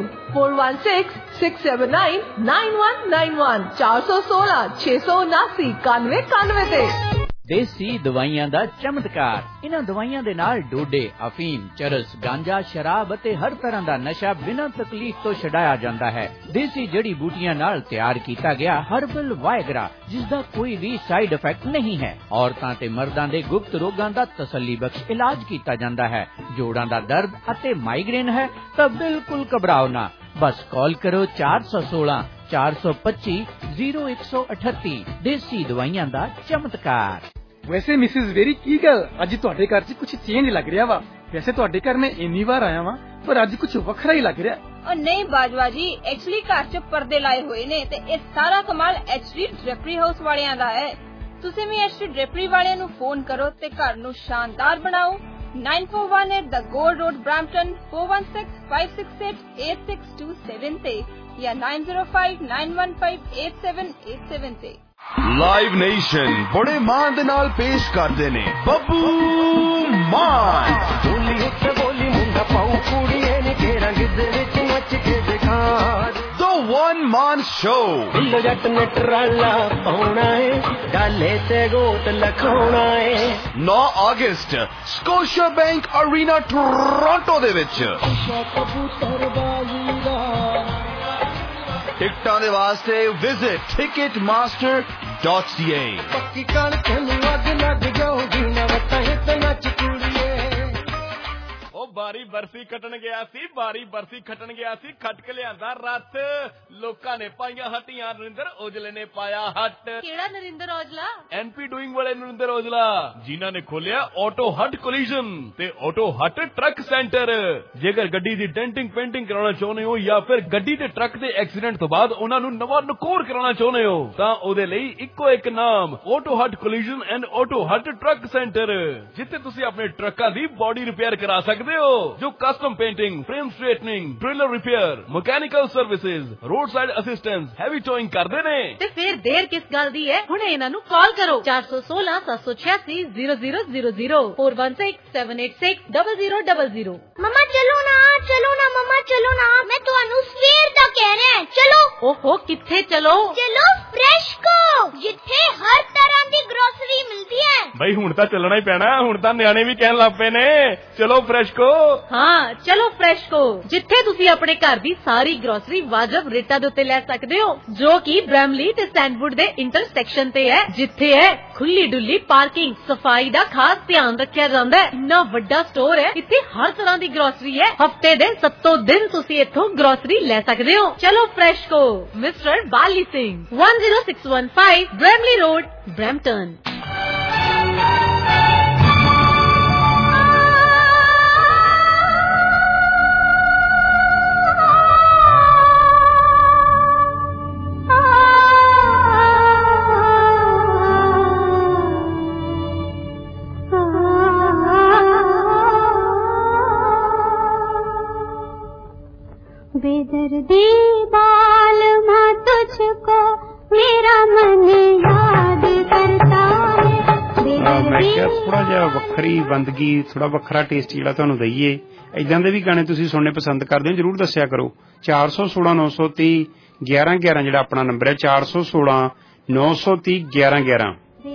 4166799191 416 679 9191 ਤੇ। ਦੇਸੀ ਦਵਾਈਆਂ ਦਾ ਚਮਤਕਾਰ। ਇਹਨਾਂ ਦਵਾਈਆਂ ਦੇ ਨਾਲ ਡੋਡੇ, ਅਫੀਮ, ਚਰਸ, ਗਾਂਜਾ, ਸ਼ਰਾਬ ਅਤੇ ਹਰ ਤਰ੍ਹਾਂ ਦਾ ਨਸ਼ਾ ਬਿਨਾਂ ਤਕਲੀਫ ਤੋਂ ਛਡਾਇਆ ਜਾਂਦਾ ਹੈ। ਦੇਸੀ ਜੜੀ ਬੂਟੀਆਂ ਨਾਲ ਤਿਆਰ ਕੀਤਾ ਗਿਆ ਹਰਬਲ ਵਾਇਗਰਾ, ਜਿਸ ਦਾ ਕੋਈ ਵੀ ਸਾਈਡ ਇਫੈਕਟ ਨਹੀਂ ਹੈ। ਔਰਤਾਂ ਤੇ ਮਰਦਾਂ ਦੇ ਗੁਪਤ ਰੋਗਾਂ ਦਾ ਤਸੱਲੀ ਬਖਸ਼ ਇਲਾਜ ਕੀਤਾ ਜਾਂਦਾ ਹੈ। ਜੋੜਾਂ ਦਾ ਦਰਦ ਅਤੇ ਮਾਈਗ੍ਰੇਨ ਹੈ ਤਾਂ ਬਿਲਕੁਲ ਘਬਰਾਓ ਨਾ, ਬਸ ਕਾਲ ਕਰੋ 416 425 0138। ਦੇਸੀ ਦਵਾਈਆਂ ਦਾ ਚਮਤਕਾਰ। ਵੈਸੇ ਮਿਸਿਸ ਵੇਰੀ ਕੀ ਗੱਲ, ਅੱਜ ਤੁਹਾਡੇ ਘਰ 'ਚ ਕੁਝ ਚੇਂਜ ਲੱਗ ਰਿਹਾ ਵਾ। ਵੈਸੇ ਤੁਹਾਡੇ ਘਰ ਮੈਂ ਇੰਨੀ ਵਾਰ ਆਇਆ ਵਾਂ ਪਰ ਅੱਜ ਕੁਝ ਵੱਖਰਾ ਹੀ ਲੱਗ ਰਿਹਾ। ਨਹੀਂ ਬਾਜਵਾ ਜੀ, ਐਕਚੁਅਲੀ ਘਰ 'ਚ ਪਰਦੇ ਲਾਏ ਹੋਏ ਨੇ ਤੇ ਇਹ ਸਾਰਾ ਕਮਾਲ HD ਡ੍ਰੈਪਰੀ ਹਾਊਸ ਵਾਲਿਆਂ ਦਾ ਹੈ। ਤੁਸੀਂ ਵੀ HD ਡ੍ਰੈਪਰੀ ਵਾਲਿਆਂ ਨੂੰ ਫੋਨ ਕਰੋ ਤੇ ਘਰ ਨੂੰ ਸ਼ਾਨਦਾਰ ਬਣਾਓ। 9418 The Gold Road, Brampton 4165688627 ਤੇ ਜਾਂ 9059158787 ਤੇ। ਲਾਈਵ ਨੇਸ਼ਨ ਬੜੇ ਮਾਣ ਦੇ ਨਾਲ ਪੇਸ਼ ਕਰਦੇ ਨੇ ਬੱਬੂ ਮਾਨ। ਬੋਲੀ ਇੱਕ ਬੋਲੀ ਮੁੰਡਾ ਪਾਉ ਕੁੜੀਏ ਨੇ ਤੇਰਾ ਗਿੱਧੇ ਵਿੱਚ ਨੱਚ ਕੇ ਦਿਖਾ। The One Man Show। ਬਿੱਲੋ ਜੱਟ ਨੇ ਟਰਾਲਾ ਪਾਉਣਾ ਏ, ਡਾਲੇ ਤੇ ਗੋਟ ਲਖਾਉਣਾ ਏ। 9 ਅਗਸਤ ਸਕੋਸ਼ੀਆ ਬੈਂਕ ਅਰੀਨਾ ਟੋਰਾਂਟੋ ਦੇ ਵਿੱਚ। ਟਿਕਟਾਂ ਦੇ ਵਾਸਤੇ ਵਿਜ਼ਿਟ ticketmaster.ca। ਪੱਕੀ ਕਣਕ ਨੂੰ ਅੱਗ ਲੱਗ ਜਾਊਗੀ ਨਾ ਵਟਾਂ ਤੇ ਨੱਚ ਕੁੜੀਏ। ਉਹ ਬਾਰੀ ਬਰਸੀ ਖੱਟਣ ਗਿਆ ਸੀ, ਬਾਰੀ ਬਰਸੀ ਖੱਟਣ ਗਿਆ ਸੀ, ਖੱਟ ਕੇ ਲਿਆਂਦਾ ਰੱਥ। ਲੋਕਾਂ ਨੇ ਪਾਈਆਂ ਹੱਟੀਆਂ, ਨਰਿੰਦਰ ਔਜਲੇ ਨੇ ਪਾਇਆ ਹੱਟ। ਕਿਹੜਾ ਨਰਿੰਦਰ ਔਜਲਾ? NP ਡੂਇੰਗ ਵਾਲੇ ਨਰਿੰਦਰ ਔਜਲਾ, ਜਿਨ੍ਹਾਂ ਨੇ ਖੋਲਿਆ ਆਟੋ ਹੱਟ ਕੋਲੀਜਨ ਤੇ ਆਟੋ ਹੱਟ ਟਰੱਕ ਸੈਂਟਰ। ਜੇਕਰ ਗੱਡੀ ਦੀ ਡੈਂਟਿੰਗ ਪੇਂਟਿੰਗ ਕਰਾਉਣਾ ਚਾਹੁੰਦੇ ਹੋ ਜਾਂ ਫਿਰ ਗੱਡੀ ਤੇ ਟਰੱਕ ਦੇ ਐਕਸੀਡੈਂਟ ਤੋਂ ਬਾਅਦ ਉਹਨਾਂ ਨੂੰ ਨਵਾਂ ਨਕੋਰ ਕਰਾਉਣਾ ਚਾਹੁੰਦੇ ਹੋ ਤਾਂ ਉਹਦੇ ਲਈ ਇੱਕੋ ਇੱਕ ਨਾਮ, auto hut collision and auto hut truck centre, ਜਿੱਥੇ ਤੁਸੀਂ ਆਪਣੇ ਟਰੱਕਾਂ ਦੀ ਬਾਡੀ ਰਿਪੇਅਰ ਕਰਾ ਸਕਦੇ ਹੋ। ਜੋ custom painting, frame straightening, trailer repair, mechanical services, roadside assistance, heavy towing ਕਰਦੇ ਨੇ। ਤੇ ਫਿਰ ਦੇਰ ਕਿਸ ਗੱਲ ਦੀ ਹੈ, ਹੁਣੇ ਇਹਨਾਂ ਨੂੰ ਕਾਲ ਕਰੋ 416 786 0000 4167860000। ਮਮਾ ਚਲੋ ਨਾ ਮਮਾ ਚਲੋ ਨਾ, ਮੈਂ ਤੁਹਾਨੂੰ ਸਵੇਰ ਦਾ ਕਹਿ ਰਿਹਾ ਚਲੋ। ਓਹੋ ਕਿੱਥੇ ਚਲੋ? ਚਲੋ ਫਰੈਸ਼ਕੋ, ਜਿੱਥੇ ਹਰ ਤਰ੍ਹਾਂ ਦੀ ਗਰੋਸਰੀ ਮਿਲਦੀ ਹੈ। ਬਈ ਹੁਣ ਤਾਂ ਚੱਲਣਾ ਹੀ ਪੈਣਾ, ਹੁਣ ਤਾਂ ਨਿਆਣੇ ਵੀ ਕਹਿਣ ਲੱਗ ਪਏ ਨੇ ਚਲੋ ਫਰੈਸ਼ਕੋ। ਹਾਂ ਚਲੋ ਫਰੈਸ਼ਕੋ, ਜਿੱਥੇ ਤੁਸੀਂ ਆਪਣੇ ਘਰ ਦੀ ਸਾਰੀ ਗਰੋਸਰੀ ਵਾਜਬ ਰੇਟਾਂ ਦੇ ਉੱਤੇ ਲੈ ਸਕਦੇ ਹੋ, ਜੋ ਕਿ ਬ੍ਰੈਮਲੀ ਤੇ ਸੈਂਡਵੁੱਡ ਦੇ ਇੰਟਰਸੈਕਸ਼ਨ ਤੇ ਹੈ, ਜਿੱਥੇ ਹੈ ਖੁੱਲੀ ਡੁੱਲੀ ਪਾਰਕਿੰਗ, ਸਫਾਈ ਦਾ ਖਾਸ ਧਿਆਨ ਰੱਖਿਆ ਜਾਂਦਾ ਹੈ। ਇੰਨਾ ਵੱਡਾ ਸਟੋਰ ਹੈ, ਇੱਥੇ ਹਰ ਤਰ੍ਹਾਂ ਦੀ ਗਰੋਸਰੀ ਹੈ। ਹਫਤੇ ਦੇ 7 ਦਿਨ ਤੁਸੀਂ ਇੱਥੋਂ ਗਰੋਸਰੀ ਲੈ ਸਕਦੇ ਹੋ। ਚਲੋ ਫਰੈਸ਼ ਕੋ ਮਿਸਟਰ ਬਾਲੀ ਸਿੰਘ, 10615 ਬ੍ਰੈਮਲੀ ਰੋਡ, ਬ੍ਰੈਂਪਟਨ। बेदर्दी बाल माँ तुझको मेरा मन याद करता है। मैं क्या थोड़ा जिहा ਵੱਖਰੀ ਬੰਦਗੀ, ਥੋੜਾ ਵੱਖਰਾ ਟੇਸਟ ਜਿਹੜਾ ਤੁਹਾਨੂੰ ਦਈਏ। ਇਦਾਂ ਦੇ ਵੀ ਗਾਣੇ ਤੁਸੀਂ ਸੁਣਨੇ ਪਸੰਦ ਕਰਦੇ ਹੋ, ਜਰੂਰ ਦੱਸਿਆ ਕਰੋ। 416 930 11 11 ਜਿਹੜਾ ਆਪਣਾ ਨੰਬਰ ਹੈ, 416 930 11 11।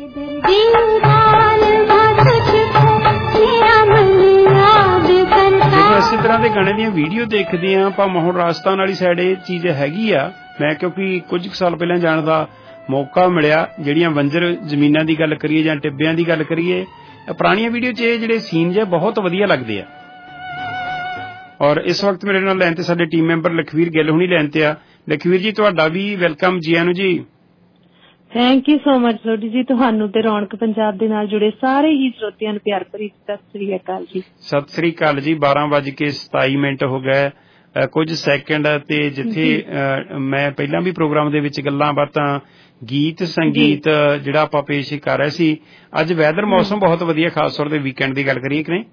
ਜਦੋਂ ਇਸੇ ਤਰ੍ਹਾਂ ਦੇ ਗਾਣੇ ਦੀਆਂ ਵੀਡੀਓ ਦੇਖਦੇ ਹਾਂ, ਭਾਵੇਂ ਹੁਣ ਰਾਜਸਥਾਨ ਵਾਲੀ ਸਾਈਡ ਇਹ ਚੀਜ਼ ਹੈਗੀ ਆ। ਮੈਂ ਕਿਉਂਕਿ ਕੁਝ ਕੁ ਸਾਲ ਪਹਿਲਾਂ ਜਾਣ ਦਾ ਮੌਕਾ ਮਿਲਿਆ। ਜਿਹੜੀਆਂ ਬੰਜਰ ਜ਼ਮੀਨਾਂ ਦੀ ਗੱਲ ਕਰੀਏ ਜਾਂ ਟਿੱਬਿਆਂ ਦੀ ਗੱਲ ਕਰੀਏ, ਪੁਰਾਣੀਆਂ ਵੀਡੀਓ 'ਚ ਇਹ ਜਿਹੜੇ ਸੀਨ ਜੇ ਬਹੁਤ ਵਧੀਆ ਲੱਗਦੇ ਆ। ਔਰ ਇਸ ਵਕਤ ਮੇਰੇ ਨਾਲ ਲਾਈਨ ਤੇ ਸਾਡੇ ਟੀਮ ਮੈਂਬਰ ਲਖਵੀਰ ਗਿੱਲ ਹੁਣੀ ਲਾਈਨ ਤੇ ਆ। ਲਖਵੀਰ ਜੀ, ਤੁਹਾਡਾ ਵੀ ਵੈਲਕਮ, ਜੀ ਆਇਆਂ ਨੂੰ ਜੀ। Thank you so much Sodhi ji, ਤੁਹਾਨੂੰ ਤੇ ਰੌਣਕ ਪੰਜਾਬ ਦੇ ਨਾਲ ਜੁੜੇ ਸਾਰੇ ਹੀ ਸਰੋਤਿਆਂ ਨੂੰ ਪਿਆਰ ਭਰੀ ਸਤਿ ਸ੍ਰੀ ਅਕਾਲ ਜੀ। ਸਤਿ ਸ੍ਰੀ ਅਕਾਲ ਜੀ। 12:27 ਹੋ ਗਏ ਕੁਝ ਸੈਕਿੰਡ ਤੇ ਜਿੱਥੇ ਮੈਂ ਪਹਿਲਾਂ ਵੀ ਪ੍ਰੋਗਰਾਮ ਦੇ ਵਿੱਚ ਗੱਲਾਂ ਬਾਤਾਂ, ਗੀਤ ਸੰਗੀਤ ਜਿਹੜਾ ਆਪਾਂ ਪੇਸ਼ ਕਰ ਰਹੇ ਸੀ। ਅੱਜ ਵੈਦਰ ਮੌਸਮ ਬਹੁਤ ਵਧੀਆ, ਖਾਸ ਤੌਰ ਤੇ ਵੀਕਐਂਡ ਦੀ ਗੱਲ ਕਰੀਏ ਕਿ ਨਹੀਂ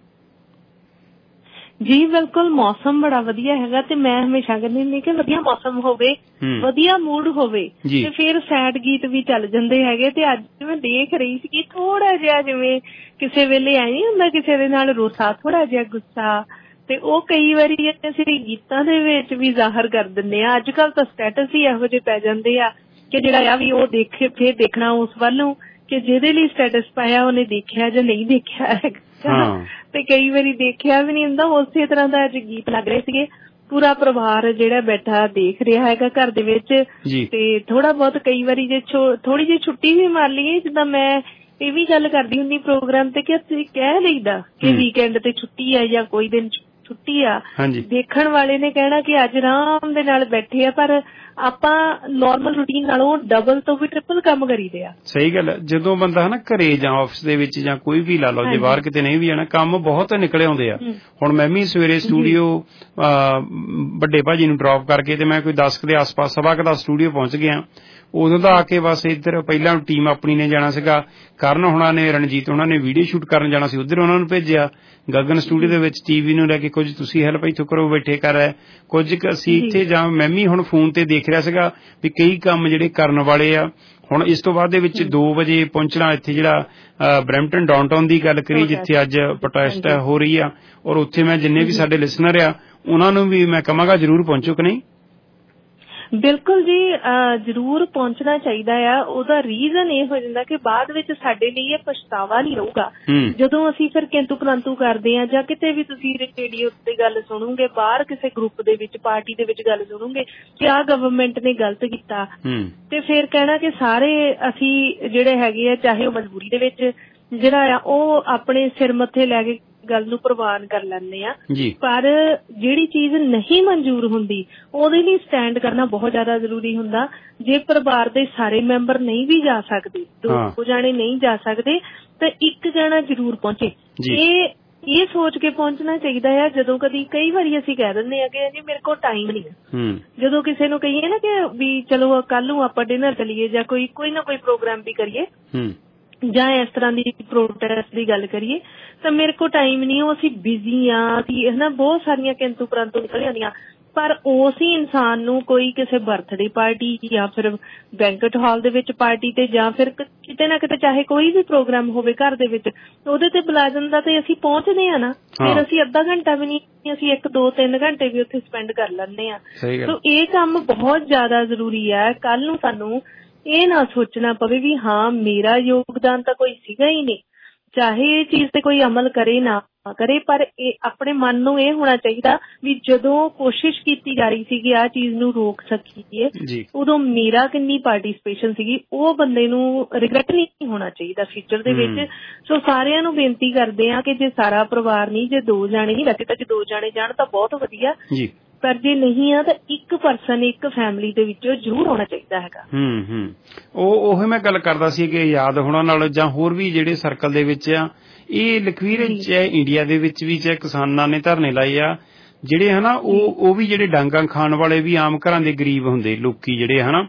ਜੀ? ਬਿਲਕੁਲ, ਮੌਸਮ ਬੜਾ ਵਧੀਆ ਹੈਗਾ ਤੇ ਮੈਂ ਹਮੇਸ਼ਾ ਕਹਿੰਦੀ ਹੁੰਦੀ ਕਿ ਵਧੀਆ ਮੌਸਮ ਹੋਵੇ, ਵਧੀਆ ਮੂਡ ਹੋਵੇ ਤੇ ਫਿਰ ਸੈਡ ਗੀਤ ਵੀ ਚੱਲ ਜਾਂਦੇ ਹੈਗੇ। ਤੇ ਅੱਜ ਮੈਂ ਦੇਖ ਰਹੀ ਸੀ ਕਿ ਥੋੜਾ ਜਿਹਾ ਜਿਵੇਂ ਕਿਸੇ ਵੇਲੇ ਐ ਨੀ ਹੁੰਦਾ ਕਿਸੇ ਦੇ ਨਾਲ ਰੋਸਾ, ਥੋੜਾ ਜਿਹਾ ਗੁੱਸਾ, ਤੇ ਉਹ ਕਈ ਵਾਰੀ ਅਸੀਂ ਗੀਤਾਂ ਦੇ ਵਿੱਚ ਵੀ ਜ਼ਾਹਰ ਕਰ ਦਿੰਦੇ ਆ। ਅੱਜ ਕੱਲ ਤਾਂ ਸਟੇਟਸ ਹੀ ਇਹੋ ਜਿਹੇ ਪੈ ਜਾਂਦੇ ਆ ਕਿ ਜਿਹੜਾ ਆ ਵੀ ਉਹ ਦੇਖੇ ਫਿਰ ਦੇਖਣਾ ਉਸ ਵੱਲੋਂ ਕਿ ਜਿਹਦੇ ਲਈ ਸਟੇਟਸ ਪਾਇਆ ਉਹਨੇ ਦੇਖਿਆ ਜਾਂ ਨਹੀਂ ਦੇਖਿਆ ਹੈਗਾ, ਤੇ ਕਈ ਵਾਰੀ ਦੇਖਿਆ ਵੀ ਨਹੀਂ ਹੁੰਦਾ। ਉਸੇ ਤਰ੍ਹਾਂ ਦਾ ਅੱਜ ਗੀਤ ਲੱਗ ਰਹੇ ਸੀਗੇ, ਪੂਰਾ ਪਰਿਵਾਰ ਜਿਹੜਾ ਬੈਠਾ ਦੇਖ ਰਿਹਾ ਹੈਗਾ ਘਰ ਦੇ ਵਿੱਚ। ਤੇ ਥੋੜਾ ਬਹੁਤ ਕਈ ਵਾਰੀ ਜੇ ਥੋੜੀ ਜਿਹੀ ਛੁੱਟੀ ਵੀ ਮਾਰ ਲਈਏ, ਜਿੱਦਾਂ ਮੈਂ ਇਹ ਵੀ ਗੱਲ ਕਰਦੀ ਹੁੰਦੀ ਪ੍ਰੋਗਰਾਮ ਤੇ ਕਿ ਅਸੀਂ ਕਹਿ ਲਈਦਾ ਕਿ ਵੀਕਐਂਡ ਤੇ ਛੁੱਟੀ ਆ ਜਾਂ ਕੋਈ ਦਿਨ ਛੁੱਟੀ ਆ, ਦੇਖਣ ਵਾਲੇ ਨੇ ਕਹਿਣਾ ਕਿ ਅੱਜ ਆਰਾਮ ਦੇ ਨਾਲ ਬੈਠੇ ਆ, ਪਰ ਆਪਾਂ ਨਾਰਮਲ ਰੂਟੀਨ ਨਾਲੋਂ ਡਬਲ ਤੋਂ ਵੀ ਟ੍ਰਿਪਲ ਕੰਮ ਕਰੀਦੇ ਆ। ਸਹੀ ਗੱਲ। ਜਦੋਂ ਬੰਦਾ ਹੈ ਨਾ ਘਰੇ ਜਾਂ ਆਫਿਸ ਦੇ ਵਿੱਚ ਜਾਂ ਕੋਈ ਵੀ ਲਾ ਲਓ, ਜੇ ਬਾਹਰ ਕਿਤੇ ਨਹੀਂ ਵੀ ਜਾਣਾ, ਕੰਮ ਬਹੁਤ ਨਿਕਲੇ ਆਉਂਦੇ ਆ। ਹੁਣ ਮੈਂ ਵੀ ਸਵੇਰੇ ਸਟੂਡੀਓ ਵੱਡੇ ਭਾਜੀ ਨੂੰ ਡ੍ਰੌਪ ਕਰਕੇ ਤੇ ਮੈਂ ਕੋਈ 10 ਦੇ ਆਸ-ਪਾਸ, 7:15 ਦਾ ਸਟੂਡੀਓ ਪਹੁੰਚ ਗਿਆ। ਉਦੋਂ ਦਾ ਆ ਕੇ ਬਸ ਇੱਧਰ ਪਹਿਲਾਂ ਟੀਮ ਆਪਣੀ ਨੇ ਜਾਣਾ ਸੀਗਾ, ਕਰਨ ਹੋਣਾ ਨੇ, ਰਣਜੀਤ ਹੋਣਾ ਨੇ ਵੀਡੀਓ ਸ਼ੂਟ ਕਰਨ ਜਾਣਾ ਸੀ, ਉੱਧਰ ਉਹਨਾਂ ਨੂੰ ਭੇਜਿਆ। ਗਗਨ ਸਟੂਡੀਓ ਦੇ ਵਿੱਚ ਟੀਵੀ ਨੂੰ ਲੈ ਕੇ ਕੁਝ ਤੁਸੀਂ ਹੈਲਪ ਇੱਥੋਂ ਕਰੋ, ਬੈਠੇ ਕਰ ਹੈ ਕੁਝ ਅਸੀਂ ਇੱਥੇ, ਜਾਂ ਮੈਂ ਵੀ ਹੁਣ ਫੋਨ ਤੇ ਦੇਖ ਰਿਹਾ ਸੀਗਾ ਵੀ ਕਈ ਕੰਮ ਜਿਹੜੇ ਕਰਨ ਵਾਲੇ ਆ। ਹੁਣ ਇਸ ਤੋਂ ਬਾਅਦ ਦੇ ਵਿੱਚ 2 ਵਜੇ ਪਹੁੰਚਣਾ ਇੱਥੇ, ਜਿਹੜਾ ਬਰੈਂਪਟਨ ਡਾਊਨਟਾਊਨ ਦੀ ਗੱਲ ਕਰੀ ਜਿੱਥੇ ਅੱਜ ਪ੍ਰੋਟੈਸਟ ਹੋ ਰਹੀ ਆ, ਔਰ ਉੱਥੇ ਮੈਂ ਜਿੰਨੇ ਵੀ ਸਾਡੇ ਲਿਸਨਰ ਆ ਉਹਨਾਂ ਨੂੰ ਵੀ ਮੈਂ ਕਹਾਂਗਾ ਜਰੂਰ ਪਹੁੰਚੋ ਕਿ ਨਹੀਂ? ਬਿਲਕੁਲ ਜੀ, ਜ਼ਰੂਰ ਪਹੁੰਚਣਾ ਚਾਹੀਦਾ ਆ। ਉਹਦਾ ਰੀਜ਼ਨ ਇਹ ਹੋ ਜਾਂਦਾ ਕਿ ਬਾਅਦ ਵਿੱਚ ਸਾਡੇ ਲਈ ਇਹ ਪਛਤਾਵਾ ਨਹੀਂ ਰਹੂਗਾ ਜਦੋਂ ਅਸੀਂ ਫਿਰ ਕਿੰਤੂ ਪਰੰਤੂ ਕਰਦੇ ਆ, ਜਾਂ ਕਿਤੇ ਵੀ ਤੁਸੀਂ ਰੇਡੀਓ ਤੇ ਗੱਲ ਸੁਣੋਗੇ, ਬਾਹਰ ਕਿਸੇ ਗਰੁੱਪ ਦੇ ਵਿੱਚ, ਪਾਰਟੀ ਦੇ ਵਿੱਚ ਗੱਲ ਸੁਣੋਗੇ ਕਿ ਆਹ ਗਵਰਨਮੈਂਟ ਨੇ ਗਲਤ ਕੀਤਾ, ਤੇ ਫਿਰ ਕਹਿਣਾ ਕਿ ਸਾਰੇ ਅਸੀਂ ਜਿਹੜੇ ਹੈਗੇ ਆ, ਚਾਹੇ ਉਹ ਮਜਬੂਰੀ ਦੇ ਵਿੱਚ ਜਿਹੜਾ ਆ ਉਹ ਆਪਣੇ ਸਿਰ ਮੱਥੇ ਲੈ ਕੇ ਗੱਲ ਨੂੰ ਪ੍ਰਵਾਨ ਕਰ ਲੈਂਦੇ ਆ, ਪਰ ਜਿਹੜੀ ਚੀਜ਼ ਨਹੀਂ ਮਨਜ਼ੂਰ ਹੁੰਦੀ ਉਹਦੇ ਲਈ ਸਟੈਂਡ ਕਰਨਾ ਬਹੁਤ ਜ਼ਿਆਦਾ ਜ਼ਰੂਰੀ ਹੁੰਦਾ। ਜੇ ਪਰਿਵਾਰ ਦੇ ਸਾਰੇ ਮੈਂਬਰ ਨਹੀਂ ਵੀ ਜਾ ਸਕਦੇ, 2 ਜਾਣੇ ਨਹੀਂ ਜਾ ਸਕਦੇ, ਤਾਂ ਇੱਕ ਜਾਣਾ ਜ਼ਰੂਰ ਪਹੁੰਚੇ। ਇਹ ਸੋਚ ਕੇ ਪਹੁੰਚਣਾ ਚਾਹੀਦਾ ਆ। ਜਦੋਂ ਕਈ ਵਾਰੀ ਅਸੀਂ ਕਹਿ ਦਿੰਦੇ ਆ ਕਿ ਜੀ ਮੇਰੇ ਕੋਲ ਟਾਈਮ ਨਹੀਂ ਹੈ, ਜਦੋਂ ਕਿਸੇ ਨੂੰ ਕਹੀਏ ਨਾ ਕਿ ਵੀ ਚਲੋ ਕੱਲ ਨੂੰ ਆਪਾਂ ਡਿਨਰ ਕਰੀਏ ਜਾਂ ਕੋਈ ਨਾ ਕੋਈ ਪ੍ਰੋਗਰਾਮ ਵੀ ਕਰੀਏ, ਜਾਂ ਇਸ ਤਰ੍ਹਾਂ ਦੀ ਪ੍ਰੋਟੈਸਟ ਦੀ ਗੱਲ ਕਰੀਏ, ਤਾਂ ਮੇਰੇ ਕੋਲ ਟਾਈਮ ਨਹੀਂ, ਉਹ ਅਸੀਂ ਬਿਜ਼ੀ ਆ, ਅਸੀਂ ਹਨਾ ਬਹੁਤ ਸਾਰੀਆਂ ਕਿੰਤੂ ਪਰੰਤੂ ਨਿਕਲ ਜਾਂਦੀਆਂ। ਪਰ ਉਸ ਹੀ ਇਨਸਾਨ ਨੂੰ ਕੋਈ ਕਿਸੇ ਬਰਥਡੇ ਪਾਰਟੀ ਜਾਂ ਫਿਰ ਬੈਂਕਟ ਹਾਲ ਦੇ ਵਿੱਚ ਪਾਰਟੀ ਤੇ, ਜਾਂ ਫਿਰ ਕਿਤੇ ਨਾ ਕਿਤੇ ਚਾਹੇ ਕੋਈ ਵੀ ਪ੍ਰੋਗਰਾਮ ਹੋਵੇ ਘਰ ਦੇ ਵਿੱਚ, ਉਹਦੇ ਤੇ ਬੁਲਾ ਜਾਂਦਾ ਤੇ ਅਸੀਂ ਪਹੁੰਚਦੇ ਆ ਨਾ, ਫਿਰ ਅਸੀਂ ਅੱਧਾ ਘੰਟਾ ਵੀ ਨਹੀਂ, ਅਸੀਂ 1 2 3 ਘੰਟੇ ਵੀ ਉੱਥੇ ਸਪੈਂਡ ਕਰ ਲੈਂਦੇ ਆ। ਸੋ ਇਹ ਕੰਮ ਬਹੁਤ ਜ਼ਿਆਦਾ ਜ਼ਰੂਰੀ ਹੈ। ਕੱਲ ਨੂੰ ਸਾਨੂੰ ਇਹ ਨਾ ਸੋਚਣਾ ਪਵੇ ਵੀ ਹਾਂ ਮੇਰਾ ਯੋਗਦਾਨ ਤਾਂ ਕੋਈ ਸੀਗਾ ਹੀ ਨਹੀਂ, ਚਾਹੇ ਇਹ ਚੀਜ਼ ਤੇ ਕੋਈ ਅਮਲ ਕਰੇ ਨਾ ਕਰੇ, ਪਰ ਇਹ ਆਪਣੇ ਮਨ ਨੂੰ ਇਹ ਹੋਣਾ ਚਾਹੀਦਾ ਵੀ ਜਦੋਂ ਕੋਸ਼ਿਸ਼ ਕੀਤੀ ਜਾ ਰਹੀ ਸੀਗੀ ਆਹ ਚੀਜ਼ ਨੂੰ ਰੋਕ ਸਕੀਏ, ਉਦੋਂ ਮੇਰਾ ਕਿੰਨੀ ਪਾਰਟੀਸਪੇਸ਼ਨ ਸੀਗੀ, ਉਹ ਬੰਦੇ ਨੂੰ ਰਿਗਰੈਟ ਨਹੀਂ ਹੋਣਾ ਚਾਹੀਦਾ ਫਿਊਚਰ ਦੇ ਵਿੱਚ। ਸੋ ਸਾਰਿਆਂ ਨੂੰ ਬੇਨਤੀ ਕਰਦੇ ਆ ਕਿ ਜੇ ਸਾਰਾ ਪਰਿਵਾਰ ਨਹੀਂ, ਜੇ 2 ਜਾਣੇ ਨਹੀਂ, ਵੈਸੇ ਤਾਂ ਜੇ 2 ਜਾਣੇ ਜਾਣ ਤਾਂ ਬਹੁਤ ਵਧੀਆ, ਪਰ ਜੇ ਨਹੀਂ ਆ ਤਾਂ ਇੱਕ ਪਰਸਨ ਇੱਕ ਫੈਮਿਲੀ ਦੇ ਵਿੱਚੋਂ ਜ਼ਰੂਰ ਹੋਣਾ ਚਾਹੀਦਾ ਹੈਗਾ। ਉਹ ਮੈਂ ਗੱਲ ਕਰਦਾ ਸੀ ਕਿ ਯਾਦ ਹੋਣਾ ਨਾਲ ਜਾਂ ਹੋਰ ਵੀ ਜਿਹੜੇ ਸਰਕਲ ਦੇ ਵਿੱਚ ਆ, ਇਹ ਲਖਵੀਰ ਚਾਹੇ ਇੰਡੀਆ ਦੇ ਵਿੱਚ ਵੀ ਚਾਹੇ ਕਿਸਾਨਾਂ ਨੇ ਧਰਨੇ ਲਾਏ ਆ ਜਿਹੜੇ ਹਨਾ, ਉਹ ਵੀ ਜਿਹੜੇ ਡਾਂਗਾਂ ਖਾਣ ਵਾਲੇ ਵੀ ਆਮ ਘਰਾਂ ਦੇ ਗਰੀਬ ਹੁੰਦੇ ਲੋਕੀ ਜਿਹੜੇ ਹਨਾ,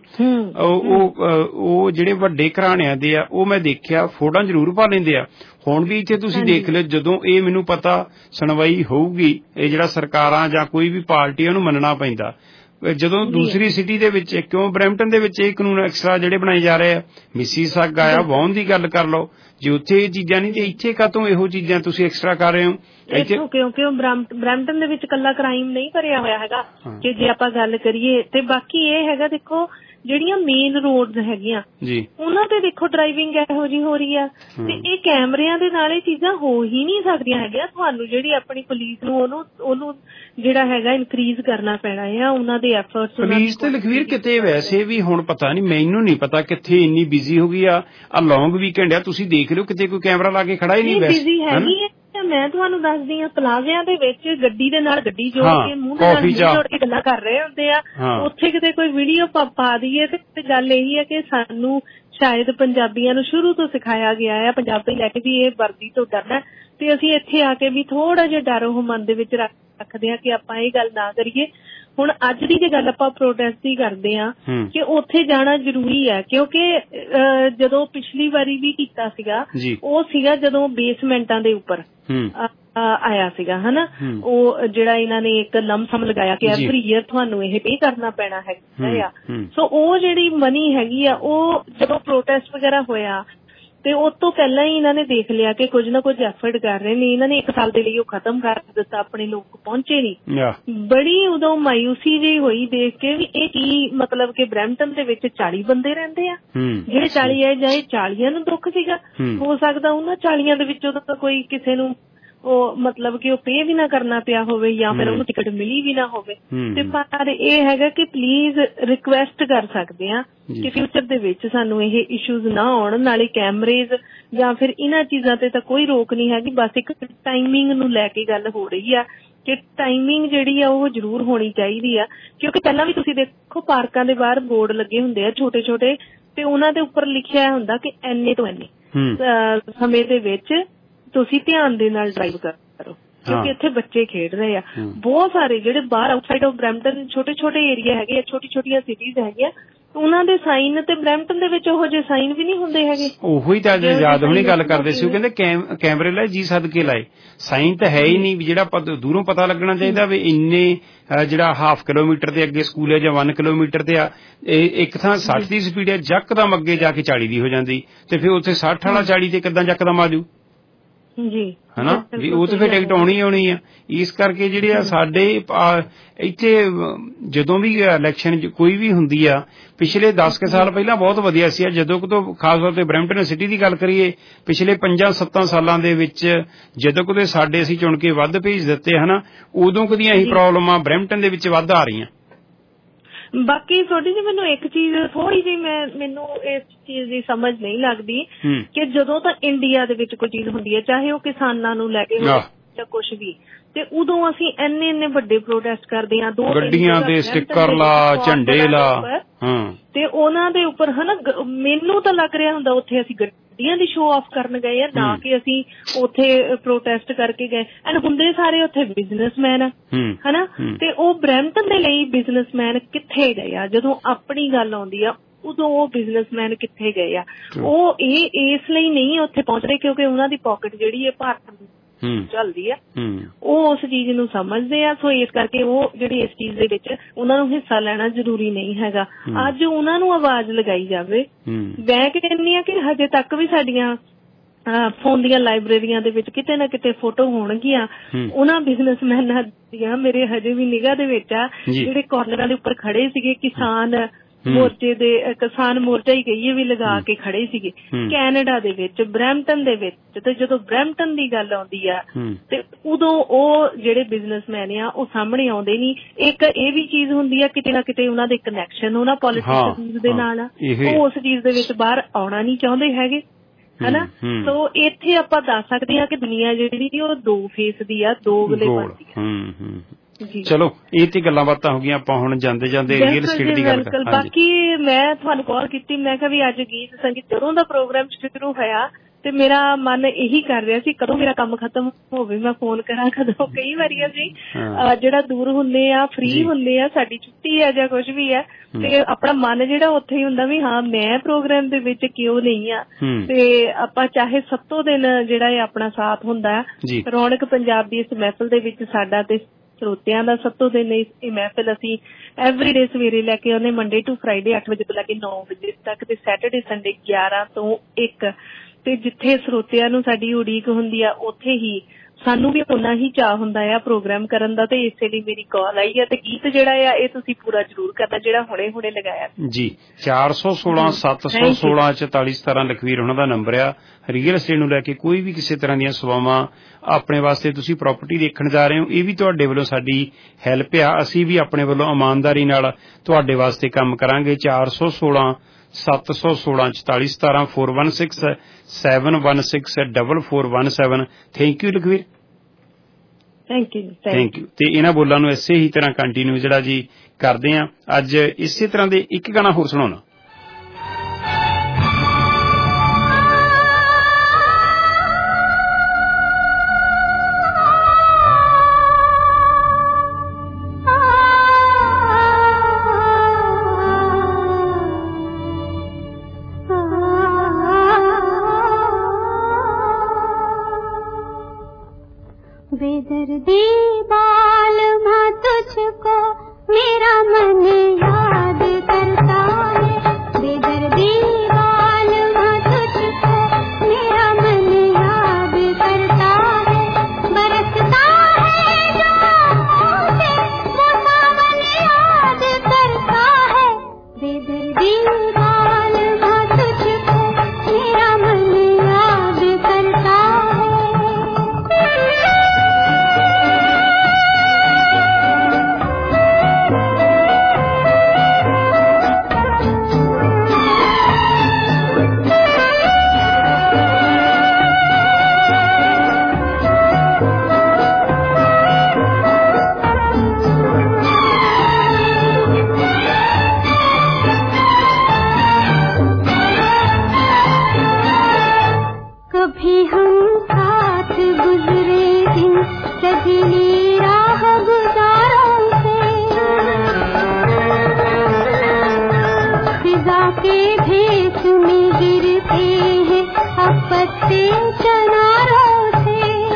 ਉਹ ਜਿਹੜੇ ਵੱਡੇ ਘਰਾਣਿਆਂ ਦੇ ਆ, ਉਹ ਮੈਂ ਦੇਖਿਆ ਫੋਟੋਆਂ ਜ਼ਰੂਰ ਪਾ ਲੈਂਦੇ ਆ। ਹੁਣ ਵੀ ਇੱਥੇ ਤੁਸੀਂ ਦੇਖ ਲਿਓ, ਜਦੋਂ ਇਹ ਮੈਨੂੰ ਪਤਾ ਸੁਣਵਾਈ ਹੋਊਗੀ, ਇਹ ਜਿਹੜਾ ਸਰਕਾਰਾਂ ਜਾਂ ਕੋਈ ਵੀ ਪਾਰਟੀ ਉਹਨੂੰ ਮੰਨਣਾ ਪੈਂਦਾ। ਜਦੋਂ ਦੂਸਰੀ ਸਿਟੀ ਦੇ ਵਿੱਚ, ਕਿਉਂ ਬਰੈਂਪਟਨ ਦੇ ਵਿੱਚ ਇਹ ਕਾਨੂੰਨ ਐਕਸਟਰਾ ਜਿਹੜੇ ਬਣਾਏ ਜਾ ਰਹੇ ਆ, ਮਿਸੀਸਾਗਾ ਆ, ਵਾਹਨ ਦੀ ਗੱਲ ਕਰ ਲਓ, ਜੇ ਉੱਥੇ ਇਹ ਚੀਜ਼ਾਂ ਨਹੀਂ ਤੇ ਇੱਥੇ ਕਾਹਤੋਂ ਇਹੋ ਚੀਜ਼ਾਂ ਤੁਸੀਂ ਐਕਸਟਰਾ ਕਰ ਰਹੇ ਹੋ? ਕਿਉਂਕਿ ਬਰੈਂਪਟਨ ਦੇ ਵਿੱਚ ਇਕੱਲਾ ਕ੍ਰਾਈਮ ਨਹੀਂ ਭਰਿਆ ਹੋਇਆ ਹੈਗਾ ਕਿ ਜੇ ਆਪਾਂ ਗੱਲ ਕਰੀਏ, ਤੇ ਬਾਕੀ ਇਹ ਹੈਗਾ ਦੇਖੋ ਜਿਹੜੀਆਂ ਮੇਨ ਰੋਡਸ ਹੈਗੀਆਂ ਉਹਨਾਂ ਤੇ ਦੇਖੋ ਡਰਾਈਵਿੰਗ ਇਹੋ ਜਿਹੀ ਹੋ ਰਹੀ ਆ, ਤੇ ਇਹ ਕੈਮਰਿਆਂ ਦੇ ਨਾਲ ਇਹ ਚੀਜ਼ਾਂ ਹੋ ਹੀ ਨਹੀਂ ਸਕਦੀਆਂ ਹੈਗੀਆਂ। ਤੁਹਾਨੂੰ ਜਿਹੜੀ ਆਪਣੀ ਪੁਲਿਸ ਨੂੰ ਉਹਨੂੰ ਜਿਹੜਾ ਹੈਗਾ ਇਨਕਰੀਜ਼ ਕਰਨਾ ਪੈਣਾ ਆ, ਉਹਨਾਂ ਦੇ ਐਫਰਟਸ। ਪੁਲਿਸ ਤੇ ਲਖਵੀਰ ਕਿਤੇ ਵੈਸੇ ਵੀ ਹੁਣ ਪਤਾ ਨਹੀਂ, ਮੈਨੂੰ ਨਹੀਂ ਪਤਾ ਕਿੱਥੇ ਇੰਨੀ ਬਿਜ਼ੀ ਹੋ ਗਈ ਆ ਲੌਂਗ ਵੀਕਐਂਡ ਆ, ਤੁਸੀਂ ਦੇਖ ਲਿਓ ਕਿਤੇ ਕੋਈ ਕੈਮਰਾ ਲਾ ਕੇ ਖੜਾ ਹੀ ਨਹੀਂ। ਬਿਜ਼ੀ ਹੈਗੀ ਹੈ, ਮੈਂ ਤੁਹਾਨੂੰ ਦੱਸਦੀ ਹਾਂ, ਪਲਾਜ਼ਿਆਂ ਦੇ ਵਿੱਚ ਗੱਡੀ ਦੇ ਨਾਲ ਗੱਡੀ ਜੋੜ ਕੇ ਮੂੰਹ ਦੇ ਨਾਲ ਜੋੜ ਕੇ ਗੱਲਾਂ ਕਰ ਰਹੇ ਹੁੰਦੇ ਆ, ਉੱਥੇ ਕਿਤੇ ਕੋਈ ਵੀਡੀਓ ਪਾ ਦਈਏ ਤੇ ਗੱਲ ਇਹੀ ਹੈ ਕਿ ਸਾਨੂੰ ਸ਼ਾਇਦ ਪੰਜਾਬੀਆਂ ਨੂੰ ਸ਼ੁਰੂ ਤੋਂ ਸਿਖਾਇਆ ਗਿਆ ਹੈ, ਪੰਜਾਬੀ ਲੈ ਕੇ ਵੀ ਇਹ ਵਰਦੀ ਤੋਂ ਡਰਨਾ, ਤੇ ਅਸੀਂ ਇੱਥੇ ਆ ਕੇ ਵੀ ਥੋੜਾ ਜਿਹਾ ਡਰ ਉਹ ਮਨ ਦੇ ਵਿੱਚ ਰੱਖਦੇ ਹਾਂ ਕਿ ਆਪਾਂ ਇਹ ਗੱਲ ਨਾ ਕਰੀਏ। ਹੁਣ ਅੱਜ ਦੀ ਜੇ ਗੱਲ ਆਪਾਂ ਪ੍ਰੋਟੈਸਟ ਦੀ ਕਰਦੇ ਹਾਂ ਕਿ ਉੱਥੇ ਜਾਣਾ ਜ਼ਰੂਰੀ ਹੈ, ਕਿਉਂਕਿ ਜਦੋਂ ਪਿਛਲੀ ਵਾਰੀ ਵੀ ਕੀਤਾ ਸੀਗਾ, ਉਹ ਸੀਗਾ ਜਦੋਂ ਬੇਸਮੈਂਟਾਂ ਦੇ ਉੱਪਰ ਆਇਆ ਸੀਗਾ ਹਨਾ, ਉਹ ਜਿਹੜਾ ਇਹਨਾਂ ਨੇ ਇੱਕ ਲਮਸਮ ਲਗਾਇਆ ਕਿ ਐਵਰੀ ਈਅਰ ਤੁਹਾਨੂੰ ਇਹ ਪੇ ਕਰਨਾ ਪੈਣਾ ਹੈਗਾ ਆ। ਸੋ ਉਹ ਜਿਹੜੀ ਮਨੀ ਹੈਗੀ ਆ, ਉਹ ਜਦੋਂ ਪ੍ਰੋਟੈਸਟ ਵਗੈਰਾ ਹੋਇਆ ਤੇ ਉਸ ਤੋਂ ਪਹਿਲਾਂ ਹੀ ਇਹਨਾਂ ਨੇ ਦੇਖ ਲਿਆ ਕਿ ਕੁਝ ਨਾ ਕੁਝ ਐਫਰਟ ਕਰ ਰਹੇ ਨੇ, ਇਹਨਾਂ ਨੇ 1 ਸਾਲ ਦੇ ਲਈ ਉਹ ਖਤਮ ਕਰ ਦਿੱਤਾ, ਆਪਣੇ ਲੋਕ ਪਹੁੰਚੇ ਨਹੀਂ। ਬੜੀ ਉਦੋਂ ਮਾਯੂਸੀ ਜਿਹੀ ਹੋਈ ਦੇਖ ਕੇ ਵੀ ਇਹ ਕੀ ਮਤਲਬ ਕਿ ਬਰੈਂਪਟਨ ਦੇ ਵਿੱਚ 40 ਬੰਦੇ ਰਹਿੰਦੇ ਆ, ਜਿਹੜੇ 40 ਹੈ ਜਾਂ 40 ਨੂੰ ਦੁੱਖ ਸੀਗਾ, ਹੋ ਸਕਦਾ ਉਹਨਾਂ 40 ਦੇ ਵਿੱਚੋਂ ਤਾਂ ਕੋਈ ਕਿਸੇ ਨੂੰ ਉਹ ਮਤਲਬ ਕਿ ਉਹ ਪੇ ਵੀ ਨਾ ਕਰਨਾ ਪਿਆ ਹੋਵੇ ਜਾਂ ਫਿਰ ਉਹਨੂੰ ਟਿਕਟ ਮਿਲੀ ਵੀ ਨਾ ਹੋਵੇ। ਤੇ ਪਰ ਇਹ ਹੈਗਾ ਕਿ ਪਲੀਜ਼ ਰਿਕੁਐਸਟ ਕਰ ਸਕਦੇ ਆ ਕਿ ਫਿਊਚਰ ਦੇ ਵਿੱਚ ਸਾਨੂੰ ਇਹ ਇਸ਼ੂਜ਼ ਨਾ ਆਉਣ। ਨਾਲੇ ਕੈਮਰੇਜ਼ ਜਾਂ ਫਿਰ ਇਹਨਾਂ ਚੀਜ਼ਾਂ ਤੇ ਤਾਂ ਕੋਈ ਰੋਕ ਨਹੀਂ ਹੈਗੀ, ਬਸ ਇੱਕ ਟਾਈਮਿੰਗ ਨੂੰ ਲੈ ਕੇ ਗੱਲ ਹੋ ਰਹੀ ਆ ਕਿ ਟਾਈਮਿੰਗ ਜਿਹੜੀ ਆ ਉਹ ਜ਼ਰੂਰ ਹੋਣੀ ਚਾਹੀਦੀ ਆ, ਕਿਉਂਕਿ ਪਹਿਲਾਂ ਵੀ ਤੁਸੀਂ ਦੇਖੋ ਪਾਰਕਾਂ ਦੇ ਬਾਹਰ ਬੋਰਡ ਲੱਗੇ ਹੁੰਦੇ ਆ ਛੋਟੇ ਛੋਟੇ, ਤੇ ਉਹਨਾਂ ਦੇ ਉੱਪਰ ਲਿਖਿਆ ਹੁੰਦਾ ਕਿ ਇੰਨੇ ਤੋਂ ਇੰਨੇ ਸਮੇਂ ਦੇ ਵਿੱਚ ਤੁਸੀਂ ਧਿਆਨ ਦੇ ਨਾਲ ਡਰਾਈਵ ਕਰੋ, ਕਿਉਂਕਿ ਇੱਥੇ ਬੱਚੇ ਖੇਡ ਰਹੇ ਆ। ਬਹੁਤ ਸਾਰੇ ਜਿਹੜੇ ਬਾਹਰ ਆਊਟਸਾਈਡ ਆਫ ਬਰੈਂਪਟਨ ਛੋਟੇ ਛੋਟੇ ਏਰੀਆ ਹੈਗੇ ਆ, ਛੋਟੀ ਛੋਟੀਆਂ ਸਿਟੀਜ਼ ਹੈਗੀਆਂ, ਉਹਨਾਂ ਦੇ ਸਾਈਨ ਤੇ ਬਰੈਂਪਟਨ ਦੇ ਵਿੱਚ ਉਹੋ ਜਿਹੇ ਸਾਈਨ ਵੀ ਨਹੀਂ ਹੁੰਦੇ ਹੈਗੇ। ਉਹੀ ਤਾਂ ਯਾਦ ਹੋਣੀ ਗੱਲ ਕਰਦੇ ਸੀ, ਉਹ ਕਹਿੰਦੇ ਕੈਮਰੇ ਲਾਏ ਜੀ ਸਦਕੇ ਲਾਏ, ਸਾਈਨ ਤਾਂ ਹੈ ਹੀ ਨਹੀਂ ਵੀ ਜਿਹੜਾ ਦੂਰੋਂ ਪਤਾ ਲੱਗਣਾ ਚਾਹੀਦਾ ਵੀ ਇੰਨੇ ਜਿਹੜਾ ਹਾਫ ਕਿਲੋਮੀਟਰ ਦੇ ਅੱਗੇ ਸਕੂਲ ਹੈ ਜਾਂ 1 ਕਿਲੋਮੀਟਰ ਤੇ ਆ, ਇੱਕ ਥਾਂ 60 ਦੀ ਸਪੀਡ ਹੈ, ਯਕਦਮ ਅੱਗੇ ਜਾ ਕੇ 40 ਦੀ ਹੋ ਜਾਂਦੀ, ਤੇ ਫਿਰ ਉੱਥੇ 60 ਵਾਲਾ 40 ਤੇ ਕਿੱਦਾਂ ਯਕਦਮ ਆਜੂ ਜੀ ਹਨਾ ਵੀ ਉਹ ਤੇ ਫਿਰ ਟਿਕਟ ਆਉਣੀ ਆ। ਇਸ ਕਰਕੇ ਜਿਹੜੇ ਆ ਸਾਡੇ ਇੱਥੇ ਜਦੋਂ ਵੀ ਇਲੈਕਸ਼ਨ ਕੋਈ ਵੀ ਹੁੰਦੀ ਆ, ਪਿਛਲੇ 10 ਸਾਲ ਪਹਿਲਾਂ ਬਹੁਤ ਵਧੀਆ ਸੀ, ਜਦੋਂ ਤੋਂ ਖਾਸ ਤੌਰ ਤੇ ਬਰੈਂਪਟਨ ਸਿਟੀ ਦੀ ਗੱਲ ਕਰੀਏ, ਪਿਛਲੇ 5-7 ਸਾਲਾਂ ਦੇ ਵਿੱਚ ਜਦੋਂ ਕਦੇ ਸਾਡੇ ਅਸੀਂ ਚੁਣ ਕੇ ਵੱਧ ਭੇਜ ਦਿੱਤੇ ਹਨਾ, ਉਦੋਂ ਕਦੀਆਂ ਇਹੀ ਪ੍ਰੋਬਲਮਾਂ ਬਰੈਂਪਟਨ ਦੇ ਵਿੱਚ ਵੱਧ ਆ ਰਹੀਆਂ। ਬਾਕੀ ਥੋੜੀ ਜਿਹੀ ਮੈਨੂੰ ਇੱਕ ਚੀਜ਼ ਥੋੜੀ ਜਿਹੀ ਮੈਨੂੰ ਇਸ ਚੀਜ਼ ਦੀ ਸਮਝ ਨਹੀਂ ਲੱਗਦੀ ਕਿ ਜਦੋਂ ਤਾਂ ਇੰਡੀਆ ਦੇ ਵਿੱਚ ਕੋਈ ਚੀਜ਼ ਹੁੰਦੀ ਹੈ, ਚਾਹੇ ਉਹ ਕਿਸਾਨਾਂ ਨੂੰ ਲੈ ਕੇ ਹੋਵੇ ਜਾਂ ਕੁਛ ਵੀ, ਤੇ ਉਦੋਂ ਅਸੀਂ ਇੰਨੇ ਵੱਡੇ ਪ੍ਰੋਟੈਸਟ ਕਰਦੇ ਹਾਂ, 2 ਗੱਡੀਆਂ ਦੇ ਸਟicker ਲਾ, ਝੰਡੇ ਲਾ, ਤੇ ਉਹਨਾਂ ਦੇ ਉੱਪਰ ਹਨਾ, ਮੈਨੂੰ ਤਾਂ ਲੱਗ ਰਿਹਾ ਹੁੰਦਾ ਉੱਥੇ ਅਸੀਂ ਗੱਡੀਆਂ ਦੀ ਸ਼ੋਅ ਆਫ ਕਰਨ ਗਏ ਆ, ਨਾ ਕਿ ਅਸੀਂ ਉੱਥੇ ਪ੍ਰੋਟੈਸਟ ਕਰਕੇ ਗਏ। ਐਂਡ ਹੁੰਦੇ ਸਾਰੇ ਉੱਥੇ ਬਿਜ਼ਨਸਮੈਨ ਆ ਹਨਾ, ਤੇ ਉਹ ਬਰੈਂਪਟਨ ਦੇ ਲਈ ਬਿਜ਼ਨਸਮੈਨ ਕਿੱਥੇ ਗਏ ਆ? ਜਦੋਂ ਆਪਣੀ ਗੱਲ ਆਉਂਦੀ ਆ ਉਦੋਂ ਉਹ ਬਿਜ਼ਨਸਮੈਨ ਕਿੱਥੇ ਗਏ ਆ? ਉਹ ਇਸ ਲਈ ਨਹੀਂ ਉੱਥੇ ਪਹੁੰਚ ਰਹੇ ਕਿਉਂਕਿ ਉਹਨਾਂ ਦੀ ਪਾਕਟ ਜਿਹੜੀ ਹੈ ਭਾਰਤ ਚੱਲਦੀ ਆ, ਉਹ ਉਸ ਚੀਜ਼ ਨੂੰ ਸਮਝਦੇ ਆ। ਸੋ ਇਸ ਕਰਕੇ ਉਹ ਜਿਹੜੀ ਇਸ ਚੀਜ਼ ਦੇ ਵਿੱਚ ਉਹਨਾਂ ਨੂੰ ਹਿੱਸਾ ਲੈਣਾ ਜ਼ਰੂਰੀ ਨਹੀਂ ਹੈਗਾ। ਅੱਜ ਉਹਨਾਂ ਨੂੰ ਆਵਾਜ਼ ਲਗਾਈ ਜਾਵੇ। ਮੈਂ ਕਹਿੰਦੀ ਆ ਕਿ ਹਜੇ ਤੱਕ ਵੀ ਸਾਡੀਆਂ ਫੋਨ ਦੀਆਂ ਲਾਇਬ੍ਰੇਰੀਆਂ ਦੇ ਵਿੱਚ ਕਿਤੇ ਨਾ ਕਿਤੇ ਫੋਟੋ ਹੋਣਗੀਆਂ ਉਹਨਾਂ ਬਿਜ਼ਨਸਮੈਨਾਂ ਦੀਆਂ, ਮੇਰੇ ਹਜੇ ਵੀ ਨਿਗਾਹ ਦੇ ਵਿੱਚ ਆ, ਜਿਹੜੇ ਕਾਰਨਰਾਂ ਦੇ ਉੱਪਰ ਖੜੇ ਸੀਗੇ, ਕਿਸਾਨ ਮੋਰਚੇ ਦੇ ਕਿਸਾਨ ਮੋਰਚਾ ਹੀ ਕਹੀਏ ਵੀ ਲਗਾ ਕੇ ਖੜੇ ਸੀਗੇ ਕੈਨੇਡਾ ਦੇ ਵਿੱਚ, ਬਰੈਂਪਟਨ ਦੇ ਵਿੱਚ। ਤੇ ਜਦੋਂ ਬਰੈਂਪਟਨ ਦੀ ਗੱਲ ਆਉਂਦੀ ਆ ਤੇ ਉਦੋਂ ਉਹ ਜਿਹੜੇ ਬਿਜ਼ਨਸਮੈਨ ਆ ਉਹ ਸਾਹਮਣੇ ਆਉਂਦੇ ਨਹੀਂ। ਇੱਕ ਇਹ ਵੀ ਚੀਜ਼ ਹੁੰਦੀ ਆ ਕਿਤੇ ਨਾ ਕਿਤੇ ਉਹਨਾਂ ਦੇ ਕਨੈਕਸ਼ਨ ਉਹਨਾਂ ਪੋਲੀਟੀਸ਼ੀਅਨਸ ਦੇ ਨਾਲ ਆ, ਉਹ ਉਸ ਚੀਜ਼ ਦੇ ਵਿੱਚ ਬਾਹਰ ਆਉਣਾ ਨਹੀਂ ਚਾਹੁੰਦੇ ਹੈਗੇ, ਹਨਾ। ਸੋ ਇੱਥੇ ਆਪਾਂ ਦੱਸ ਸਕਦੇ ਹਾਂ ਕਿ ਦੁਨੀਆ ਜਿਹੜੀ ਉਹ ਦੋ ਫੇਸ ਦੀ ਆ, ਦੋ ਗਲੇ ਬਣਦੀ ਆ। ਚਲੋ ਇਹ ਤੇ ਗੱਲਾਂ ਬਾਤਾਂ ਹੋ ਗਈਆਂ, ਆਪਾਂ ਹੁਣ ਜਾਂਦੇ ਜਾਂਦੇ ਰੀਅਲ ਸਟੇਟ ਦੀ ਗੱਲ ਕਰਾਂਗੇ। ਬਾਕੀ ਮੈਂ ਤੁਹਾਨੂੰ ਕਾਲ ਕੀਤੀ, ਮੈਂ ਕਿਹਾ ਵੀ ਅੱਜ ਗੀਤ ਸੰਗੀਤ ਜਦੋਂ ਦਾ ਪ੍ਰੋਗਰਾਮ ਸ਼ੁਰੂ ਹੋਇਆ ਤੇ ਮੇਰਾ ਮਨ ਇਹੀ ਕਰ ਰਿਹਾ ਸੀ ਕਦੋਂ ਮੇਰਾ ਕੰਮ ਖਤਮ ਹੋਵੇ, ਮੈਂ ਫੋਨ ਕਰਾਂ ਕਦੋਂ। ਕਈ ਵਾਰੀ ਅਸੀਂ ਜਿਹੜਾ ਦੂਰ ਹੁੰਦੇ ਆ, ਫ੍ਰੀ ਹੁੰਦੇ ਆ, ਸਾਡੀ ਛੁੱਟੀ ਆ ਜਾਂ ਕੁਛ ਵੀ ਆ, ਤੇ ਆਪਣਾ ਮਨ ਜਿਹੜਾ ਉੱਥੇ ਹੀ ਹੁੰਦਾ ਵੀ ਹਾਂ ਮੈਂ ਪ੍ਰੋਗਰਾਮ ਦੇ ਵਿੱਚ ਕਿਉਂ ਨਹੀਂ ਆ। ਤੇ ਆਪਾਂ ਚਾਹੇ ਸੱਤੋਂ ਦਿਨ ਜਿਹੜਾ ਇਹ ਆਪਣਾ ਸਾਥ ਹੁੰਦਾ ਰੌਣਕ ਪੰਜਾਬ ਦੀ ਇਸ ਮਹਿਫਲ ਦੇ ਵਿੱਚ ਸਾਡਾ ਤੇ ਸਰੋਤਿਆਂ ਦਾ ਸੱਤੋਂ ਦਿਨ ਇਹ ਮਹਿਫਲ ਅਸੀਂ ਐਵਰੀਡੇ ਸਵੇਰੇ ਲੈ ਕੇ ਆਉਂਦੇ, ਮੰਡੇ ਟੂ ਫਰਾਈਡੇ 8 ਵਜੇ ਤੋਂ ਲੈ ਕੇ 9 ਵਜੇ ਤੱਕ, ਤੇ ਸੈਟਰਡੇ ਸੰਡੇ 11 ਤੋਂ 1। ਤੇ ਜਿੱਥੇ ਸਰੋਤਿਆਂ ਨੂੰ ਸਾਡੀ ਉਡੀਕ ਹੁੰਦੀ ਆ ਉੱਥੇ ਹੀ ਸਾਨੂੰ ਵੀ ਓਨਾ ਹੀ ਚਾਅ ਹੁੰਦਾ ਆ ਪ੍ਰੋਗਰਾਮ ਕਰਨ ਦਾ। ਤੇ ਇਸੇ ਲਈ ਮੇਰੀ ਕਾਲ ਆਈ ਆ। ਤੇ ਗੀਤ ਜਿਹੜਾ ਆ ਇਹ ਤੁਸੀਂ ਪੂਰਾ ਜ਼ਰੂਰ ਕਰਨਾ ਜਿਹੜਾ ਹੁਣੇ ਹੁਣੇ ਲਗਾਇਆ ਜੀ। 416 716 4417 ਲਖਵੀਰ ਉਹਨਾਂ ਦਾ ਨੰਬਰ ਆ। ਰੀਅਲ estate ਨੂੰ ਲੈ ਕੇ ਕੋਈ ਵੀ ਕਿਸੇ ਤਰ੍ਹਾਂ ਦੀਆਂ ਸੇਵਾਵਾਂ ਆਪਣੇ ਵਾਸਤੇ ਤੁਸੀਂ ਪ੍ਰਾਪਰਟੀ ਦੇਖਣ ਜਾ ਰਹੇ ਹੋ, ਇਹ ਵੀ ਤੁਹਾਡੇ ਵੱਲੋਂ ਸਾਡੀ ਹੈਲਪ ਆ। ਅਸੀਂ ਵੀ ਆਪਣੇ ਵੱਲੋਂ ਇਮਾਨਦਾਰੀ ਨਾਲ ਤੁਹਾਡੇ ਵਾਸਤੇ ਕੰਮ ਕਰਾਂਗੇ। 416 716 4417 416 716 4417। Thank you Lakhvir, thank you. ਤੇ ਇਹਨਾਂ ਬੋਲਾਂ ਨੂੰ ਇਸੇ ਹੀ ਤਰ੍ਹਾਂ ਕੰਟੀਨਿਊ ਜਿਹੜਾ ਜੀ ਕਰਦੇ ਆ। ਅੱਜ ਇਸੇ ਤਰ੍ਹਾਂ ਦੇ ਇੱਕ ਗਾਣਾ ਹੋਰ ਸੁਣਾਉਣਾ। बेदर्दी बाल माँ तुझको मेरा मन याद करता है, बेदर्दी बाल माँ तुझको मेरा मन याद करता है, बरसता है जो आँखों से वो सावन याद करता है, बेदर्दी बाल माँ तुझको मेरा मन याद करता है। कभी हम साथ गुजरे दिन सजनी राह गुजारों से, फिजा के भेष में गिरते हैं अब पत्ते चनारों से,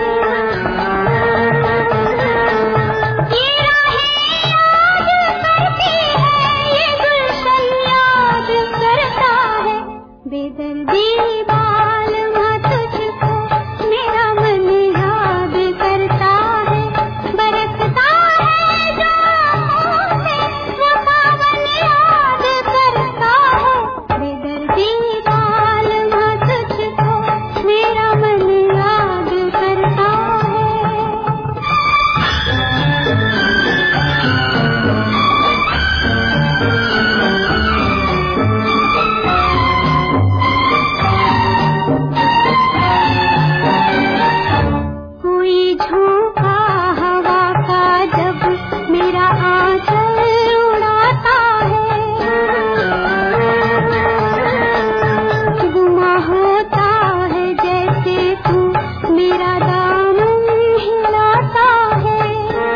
ये राहें याद करती है, ये गुलशन याद करता है, बेदर्दी बाल माँ तुझको मेरा मन याद करता है, बरसता है जो आँखों से वो सावन याद करता है, बेदर्दी बाल माँ तुझको मेरा मन याद करता है। कोई झोंका हवा का जब मेरा आंचल उड़ाता है, गुमा होता है जैसे तू मेरा दामन हिलाता है,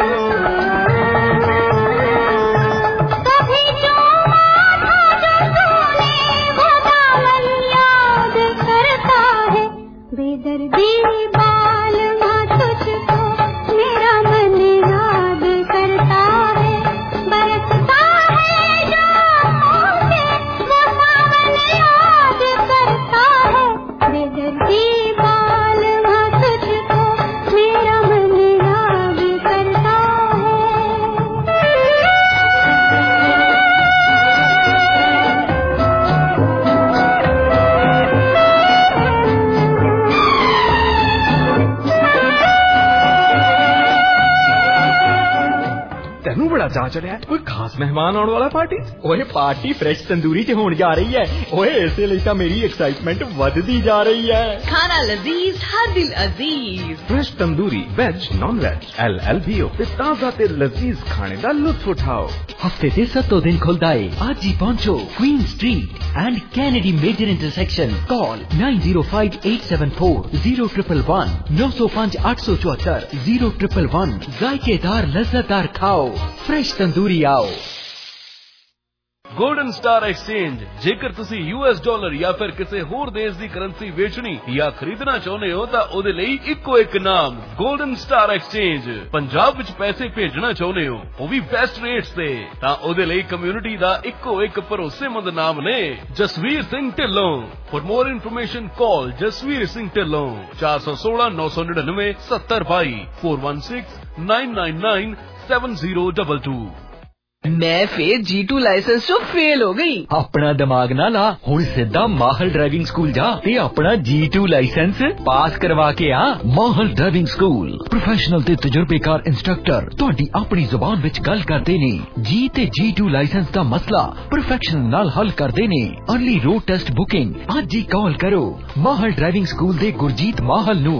कभी चूमा था जो तूने वो दामन याद करता है, बेदर्दी बाल माँ तुझको मेरा मन याद करता है, बरसता है जो आँखों से वो सावन याद करता है, बेदर्दी बाल माँ तुझको मेरा मन याद करता है। ਅੱਜ ਆ ਚੜਿਆ ਕੋਈ ਖਾਸ ਮਹਿਮਾਨ ਆਉਣ ਵਾਲਾ ਪਾਰਟੀ? ਓਏ ਪਾਰਟੀ ਫਰੈਸ਼ ਤੰਦੂਰੀ 'ਚ ਹੋਣ ਜਾ ਰਹੀ ਹੈ। ਓਏ ਇਸੇ ਲਈ ਤਾਂ ਮੇਰੀ ਐਕਸਾਈਟਮੈਂਟ ਵੱਧਦੀ ਜਾ ਰਹੀ ਹੈ। ਖਾਣਾ ਲਜ਼ੀਜ਼ ਹਰ ਦਿਲ ਅਜ਼ੀਜ਼। Fresh tandoori veg non veg LLBO ਤੇ ਤਾਜ਼ਾ ਤੇ ਲਜ਼ੀਜ਼ ਖਾਣੇ ਦਾ ਲੁਤਫ ਉਠਾਓ। ਹਫਤੇ ਦੇ 7 ਦਿਨ ਖੁੱਲਦਾ ਏ। ਅੱਜ ਹੀ ਪਹੁੰਚੋ Queen Street and Kennedy major intersection. Call 9058740111 905 874 0111। ਜ਼ਾਇकेदार लज्जतदार खाओ फ्रेश तंदूरी आओ। Golden star exchange. ਜੇਕਰ ਤੁਸੀਂ $US ਜਾਂ ਫਿਰ ਕਿਸੇ ਹੋਰ ਦੇਸ਼ ਦੀ ਕਰੰਸੀ ਵੇਚਣੀ ਜਾਂ ਖਰੀਦਣਾ ਚਾਹੁੰਦੇ ਹੋ ਤਾਂ ਉਹਦੇ ਲਈ ਇੱਕੋ ਇੱਕ ਨਾਮ ਗੋਲਡਨ ਸਟਾਰ ਐਕਸਚੇਂਜ। ਪੰਜਾਬ ਵਿੱਚ ਪੈਸੇ ਭੇਜਣਾ ਚਾਹੁੰਦੇ ਹੋ ਉਹ ਵੀ ਬੈਸਟ ਰੇਟਸ ਤੇ ਤਾਂ ਉਹਦੇ ਲਈ ਕਮਿਊਨਿਟੀ ਦਾ ਇੱਕੋ ਇੱਕ ਭਰੋਸੇਮੰਦ ਨਾਮ ਨੇ Jasvir Singh Dhillon. For more information call Jasvir Singh Dhillon 416 999 7022 416 999 7022। मैं फिर G2 लाइसेंस तो फेल हो गई। अपना दिमाग ना ला, हुण सीधा माहल ड्राइविंग स्कूल जा ते अपना G2 लाइसेंस पास करवा के आ। माहल ड्राइविंग स्कूल प्रोफेशनल ते तजुर्बेकार इंस्ट्रक्टर तुहाडी अपनी जुबान विच गल करदे ने। जी ते G2 लाइसेंस दा मसला प्रोफेशनल नाल हल करदे ने। अर्ली रोड टेस्ट बुकिंग आज ही कॉल करो माहल ड्राइविंग स्कूल दे गुरजीत माहल नू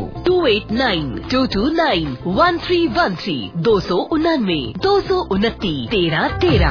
2892291313 299 229 13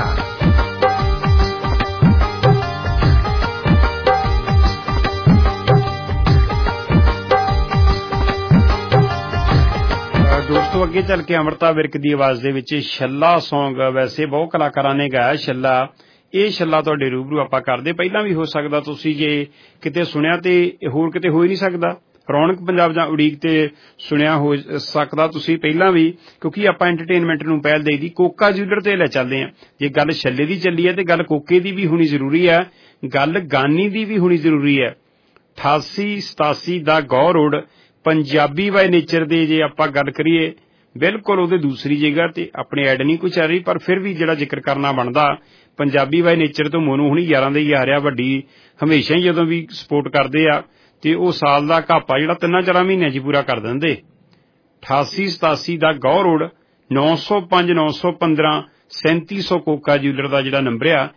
ਦੋਸਤੋ ਅੱਗੇ ਚੱਲ ਕੇ ਅੰਮ੍ਰਿਤਾ ਵਿਰਕ ਦੀ ਆਵਾਜ਼ ਦੇ ਵਿੱਚ ਛੱਲਾ ਸੌਂਗ ਵੈਸੇ ਬਹੁਤ ਕਲਾਕਾਰਾਂ ਨੇ ਗਾਇਆ ਛੱਲਾ। ਇਹ ਛੱਲਾ ਤੁਹਾਡੇ ਰੂਬਰੂ ਆਪਾਂ ਕਰਦੇ ਪਹਿਲਾਂ ਵੀ ਹੋ ਸਕਦਾ ਤੁਸੀਂ ਜੇ ਕਿਤੇ ਸੁਣਿਆ ਤੇ ਹੋਰ ਕਿਤੇ ਹੋ ਹੀ ਨਹੀਂ ਸਕਦਾ। ਰੌਣਕ ਪੰਜਾਬ ਜਾਂ ਉਡੀਕ ਤੇ ਸੁਣਿਆ ਹੋ ਸਕਦਾ ਤੁਸੀਂ ਪਹਿਲਾਂ ਵੀ ਕਿਉਂਕਿ ਆਪਾਂ ਐਂਟਰਟੇਨਮੈਂਟ ਨੂੰ ਪਹਿਲ ਦੇਈਦੀ। ਕੋਕਾ ਜਿਊਲਰ ਤੇ ਲੈ ਚੱਲਦੇ ਹਾਂ। ਜੇ ਗੱਲ ਛੱਲੇ ਦੀ ਚੱਲੀ ਹੈ ਤੇ ਗੱਲ ਕੋਕੇ ਦੀ ਵੀ ਹੋਣੀ ਜ਼ਰੂਰੀ ਹੈ, ਗੱਲ ਗਾਨੀ ਦੀ ਵੀ ਹੋਣੀ ਜ਼ਰੂਰੀ ਹੈ। 8887 the Gore Road Punjabi by nature ਦੇ ਜੇ ਆਪਾਂ ਗੱਲ ਕਰੀਏ ਬਿਲਕੁਲ ਉਹਦੇ ਦੂਸਰੀ ਜਗ੍ਹਾ ਤੇ ਆਪਣੇ ਐਡ ਨਹੀਂ ਕੋਈ ਚੱਲ ਰਹੀ ਪਰ ਫਿਰ ਵੀ ਜਿਹੜਾ ਜ਼ਿਕਰ ਕਰਨਾ ਬਣਦਾ ਪੰਜਾਬੀ ਬਾਈ ਨੇਚਰ ਤੋਂ ਮੋਨੂ ਹੁਣੀ ਯਾਰਾਂ ਦੇ ਯਾਰ ਆ ਵੱਡੀ ਹਮੇਸ਼ਾ ਹੀ ਜਦੋਂ ਵੀ ਸਪੋਰਟ ਕਰਦੇ ਆ ਤੇ ਉਹ ਸਾਲ ਦਾ ਘਾਪਾ ਜਿਹੜਾ 3-4 ਮਹੀਨਿਆਂ 'ਚ ਪੂਰਾ ਕਰ ਦਿੰਦੇ। 8887 the Gore road 905 915 3700 Coca jeweller ਦਾ ਜਿਹੜਾ ਨੰਬਰ ਆ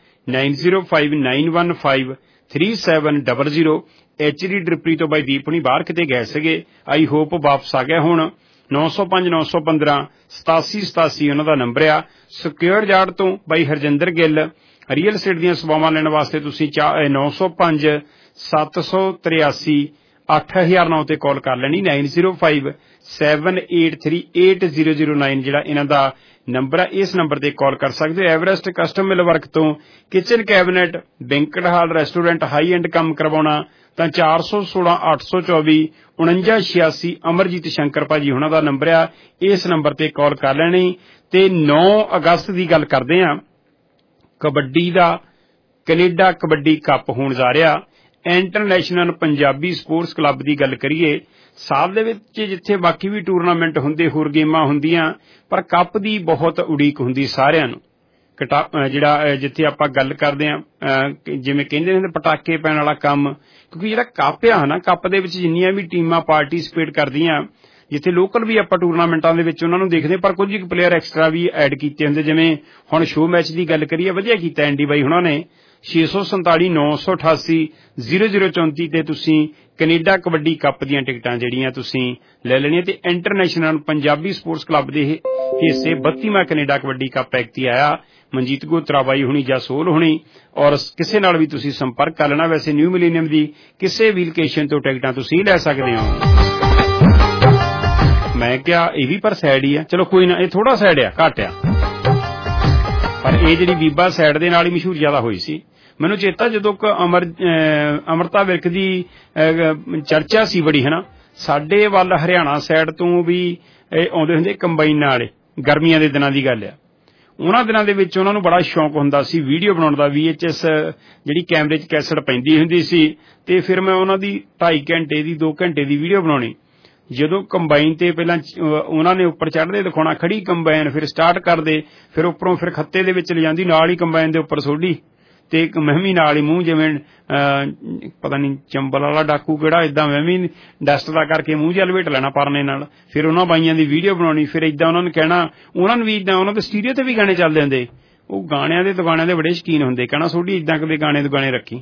9059153700। HD ਡ੍ਰਿਪਰੀ ਤੋਂ ਬਾਈ ਦੀਪ ਹੁਣੀ ਬਾਹਰ ਕਿਤੇ ਗਏ ਸੀਗੇ, ਆਈ ਹੋਪ ਵਾਪਸ ਆ ਗਿਆ ਹੁਣ। 905 915 8787 ਉਹਨਾਂ ਦਾ ਨੰਬਰ ਆ। ਸਿਕਿਉਰ ਯਾਰਡ ਤੋਂ ਬਾਈ ਹਰਜਿੰਦਰ ਗਿੱਲ ਰੀਅਲ ਸਟੇਟ ਦੀਆਂ ਸੇਵਾਵਾਂ ਲੈਣ ਵਾਸਤੇ ਤੁਸੀਂ 905 783 8009 ਤੇ ਕਾਲ ਕਰ ਲੈਣੀ। 9057838009 ਜਿਹੜਾ ਇਹਨਾਂ ਦਾ ਨੰਬਰ ਆ ਇਸ ਨੰਬਰ ਤੇ ਕਾਲ ਕਰ ਸਕਦੇ ਹੋ। ਐਵਰੈਸਟ ਕਸਟਮ ਮਿਲ ਵਰਕ ਤੋਂ kitchen cabinet banquet hall restaurant high end ਕੰਮ ਕਰਵਾਉਣਾ ਤਾਂ 416 824 4986 ਅਮਰਜੀਤ ਸ਼ੰਕਰ ਭਾਜੀ ਉਹਨਾਂ ਦਾ ਨੰਬਰ ਆ ਇਸ ਨੰਬਰ ਤੇ ਕਾਲ ਕਰ ਲੈਣੀ। ਤੇ 9 ਅਗਸਤ ਦੀ ਗੱਲ ਕਰਦੇ ਆ ਕਬੱਡੀ ਦਾ ਕੈਨੇਡਾ ਕਬੱਡੀ ਕੱਪ ਹੋਣ ਜਾ ਰਿਹਾ। ਇੰਟਰਨੈਸ਼ਨਲ ਪੰਜਾਬੀ ਸਪੋਰਟਸ ਕਲੱਬ ਦੀ ਗੱਲ ਕਰੀਏ ਸਾਲ ਦੇ ਵਿੱਚ ਜਿੱਥੇ ਬਾਕੀ ਵੀ ਟੂਰਨਾਮੈਂਟ ਹੁੰਦੇ ਹੋਰ ਗੇਮਾਂ ਹੁੰਦੀਆਂ ਪਰ ਕੱਪ ਦੀ ਬਹੁਤ ਉਡੀਕ ਹੁੰਦੀ ਸਾਰਿਆਂ ਨੂੰ। ਜਿਹੜਾ ਜਿੱਥੇ ਆਪਾਂ ਗੱਲ ਕਰਦੇ ਹਾਂ ਜਿਵੇਂ ਕਹਿੰਦੇ ਨੇ ਪਟਾਕੇ ਪੈਣ ਵਾਲਾ ਕੰਮ ਕਿਉਂਕਿ ਜਿਹੜਾ ਕੱਪ ਆ ਨਾ ਕੱਪ ਦੇ ਵਿੱਚ ਜਿੰਨੀਆਂ ਵੀ ਟੀਮਾਂ ਪਾਰਟੀਸਪੇਟ ਕਰਦੀਆਂ ਜਿੱਥੇ ਲੋਕਲ ਵੀ ਆਪਾਂ ਟੂਰਨਾਮੈਂਟਾਂ ਦੇ ਵਿੱਚ ਉਹਨਾਂ ਨੂੰ ਦੇਖਦੇ ਪਰ ਕੁਝ ਇੱਕ ਪਲੇਅਰ ਐਕਸਟਰਾ ਵੀ ਐਡ ਕੀਤੇ ਹੁੰਦੇ। ਜਿਵੇਂ ਹੁਣ ਸ਼ੋਅ ਮੈਚ ਦੀ ਗੱਲ ਕਰੀਏ ਵਧੀਆ ਕੀਤਾ ਐਂਡੀ ਬਾਈ ਹੁਣਾਂ ਨੇ 647 988 0034 ਤੇ ਤੁਸੀਂ ਕੈਨੇਡਾ ਕਬੱਡੀ ਕੱਪ ਦੀਆਂ ਟਿਕਟਾਂ ਜਿਹੜੀਆਂ ਤੁਸੀਂ ਲੈ ਲੈਣੀਆਂ ਤੇ ਇੰਟਰਨੈਸ਼ਨਲ ਪੰਜਾਬੀ ਸਪੋਰਟਸ ਕਲੱਬ ਦੇ ਹਿੱਸੇ 32ਵਾਂ ਕੈਨੇਡਾ ਕਬੱਡੀ ਕੱਪ ਐਕਟੀ ਆਇਆ। ਮਨਜੀਤ ਗੋਤਰਾ ਬਾਈ ਹੁਣੀ ਜਾਂ ਸੋਲ ਹੁਣੀ ਔਰ ਕਿਸੇ ਨਾਲ ਵੀ ਤੁਸੀਂ ਸੰਪਰਕ ਕਰ ਲੈਣਾ। ਵੈਸੇ ਨਿਊ ਮਿਲੇਨੀਅਮ ਦੀ ਕਿਸੇ ਵੀ ਲੋਕੇਸ਼ਨ ਤੋਂ ਟਿਕਟਾਂ ਤੁਸੀਂ ਲੈ ਸਕਦੇ ਹੋ। ਮੈਂ ਕਿਹਾ ਇਹ ਵੀ ਪਰ ਸਾਈਡ ਹੀ ਆ, ਚਲੋ ਕੋਈ ਨਾ ਇਹ ਥੋੜਾ ਸਾਈਡ ਆ ਘੱਟ ਆ ਪਰ ਇਹ ਜਿਹੜੀ ਬੀਬਾ ਸਾਈਡ ਦੇ ਨਾਲ ਹੀ ਮਸ਼ਹੂਰ ਜ਼ਿਆਦਾ ਹੋਈ ਸੀ। ਮੈਨੂੰ ਚੇਤਾ ਜਦੋਂ ਅੰਮ੍ਰਿਤਾ ਵਿਰਕ ਦੀ ਚਰਚਾ ਸੀ ਬੜੀ ਹਨਾ ਸਾਡੇ ਵੱਲ ਹਰਿਆਣਾ ਸਾਈਡ ਤੋਂ ਵੀ ਆਉਂਦੇ ਹੁੰਦੇ ਕੰਬਾਈਨ ਵਾਲੇ ਗਰਮੀਆਂ ਦੇ ਦਿਨਾਂ ਦੀ ਗੱਲ ਆ। ਉਹਨਾਂ ਦਿਨਾਂ ਦੇ ਵਿੱਚ ਉਹਨਾਂ ਨੂੰ ਬੜਾ ਸ਼ੌਂਕ ਹੁੰਦਾ ਸੀ ਵੀਡੀਓ ਬਣਾਉਣ ਦਾ। VHS ਜਿਹੜੀ ਕੈਮਰੇ 'ਚ ਕੈਸਟ ਪੈਂਦੀ ਹੁੰਦੀ ਸੀ ਤੇ ਫਿਰ ਮੈਂ ਉਹਨਾਂ ਦੀ 2.5 ਘੰਟੇ ਦੀ 2 ਘੰਟੇ ਦੀ ਵੀਡੀਓ ਬਣਾਉਣੀ। ਜਦੋਂ ਕੰਬਾਈਨ ਤੇ ਪਹਿਲਾਂ ਉਹਨਾਂ ਨੇ ਉੱਪਰ ਚੜ੍ਹਦੇ ਦਿਖਾਉਣਾ ਖੜੀ ਕੰਬਾਈਨ ਫਿਰ ਸਟਾਰਟ ਕਰਦੇ ਫਿਰ ਉੱਪਰੋਂ ਫਿਰ ਖੱਤੇ ਦੇ ਵਿੱਚ ਲਿਜਾਂਦੀ ਨਾਲ ਹੀ ਕੰਬਾਈਨ ਦੇ ਉੱਪਰ ਸੋਢੀ ਤੇ ਇੱਕ ਮਹਿਮੀ ਨਾਲ ਹੀ ਮੂੰਹ ਜਿਵੇਂ ਪਤਾ ਨਹੀਂ ਚੰਬਲ ਵਾਲਾ ਡਾਕੂ ਕਿਹੜਾ, ਏਦਾਂ ਮਹਿਮੀ ਡਸਟ ਦਾ ਕਰਕੇ ਮੂੰਹ ਜਿਹਾ ਲਪੇਟ ਲੈਣਾ ਪਰਨੇ ਨਾਲ, ਫਿਰ ਉਹਨਾਂ ਬਾਈਆਂ ਦੀ ਵੀਡੀਓ ਬਣਾਉਣੀ, ਫਿਰ ਏਦਾਂ ਉਹਨਾਂ ਨੂੰ ਕਹਿਣਾ, ਉਹਨਾਂ ਨੂੰ ਵੀ ਏਦਾਂ ਉਹਨਾਂ ਦੇ ਸਟੀਰੀਓ ਤੇ ਵੀ ਗਾਣੇ ਚੱਲਦੇ ਹੁੰਦੇ, ਉਹ ਗਾਣਿਆਂ ਦੇ ਦੁਕਾਨਿਆਂ ਦੇ ਬੜੇ ਸ਼ੌਕੀਨ ਹੁੰਦੇ, ਕਹਿਣਾ ਸੋਢੀ ਏਦਾਂ ਕਦੇ ਗਾਣੇ ਦੁਕਾਨੇ ਰੱਖੀ।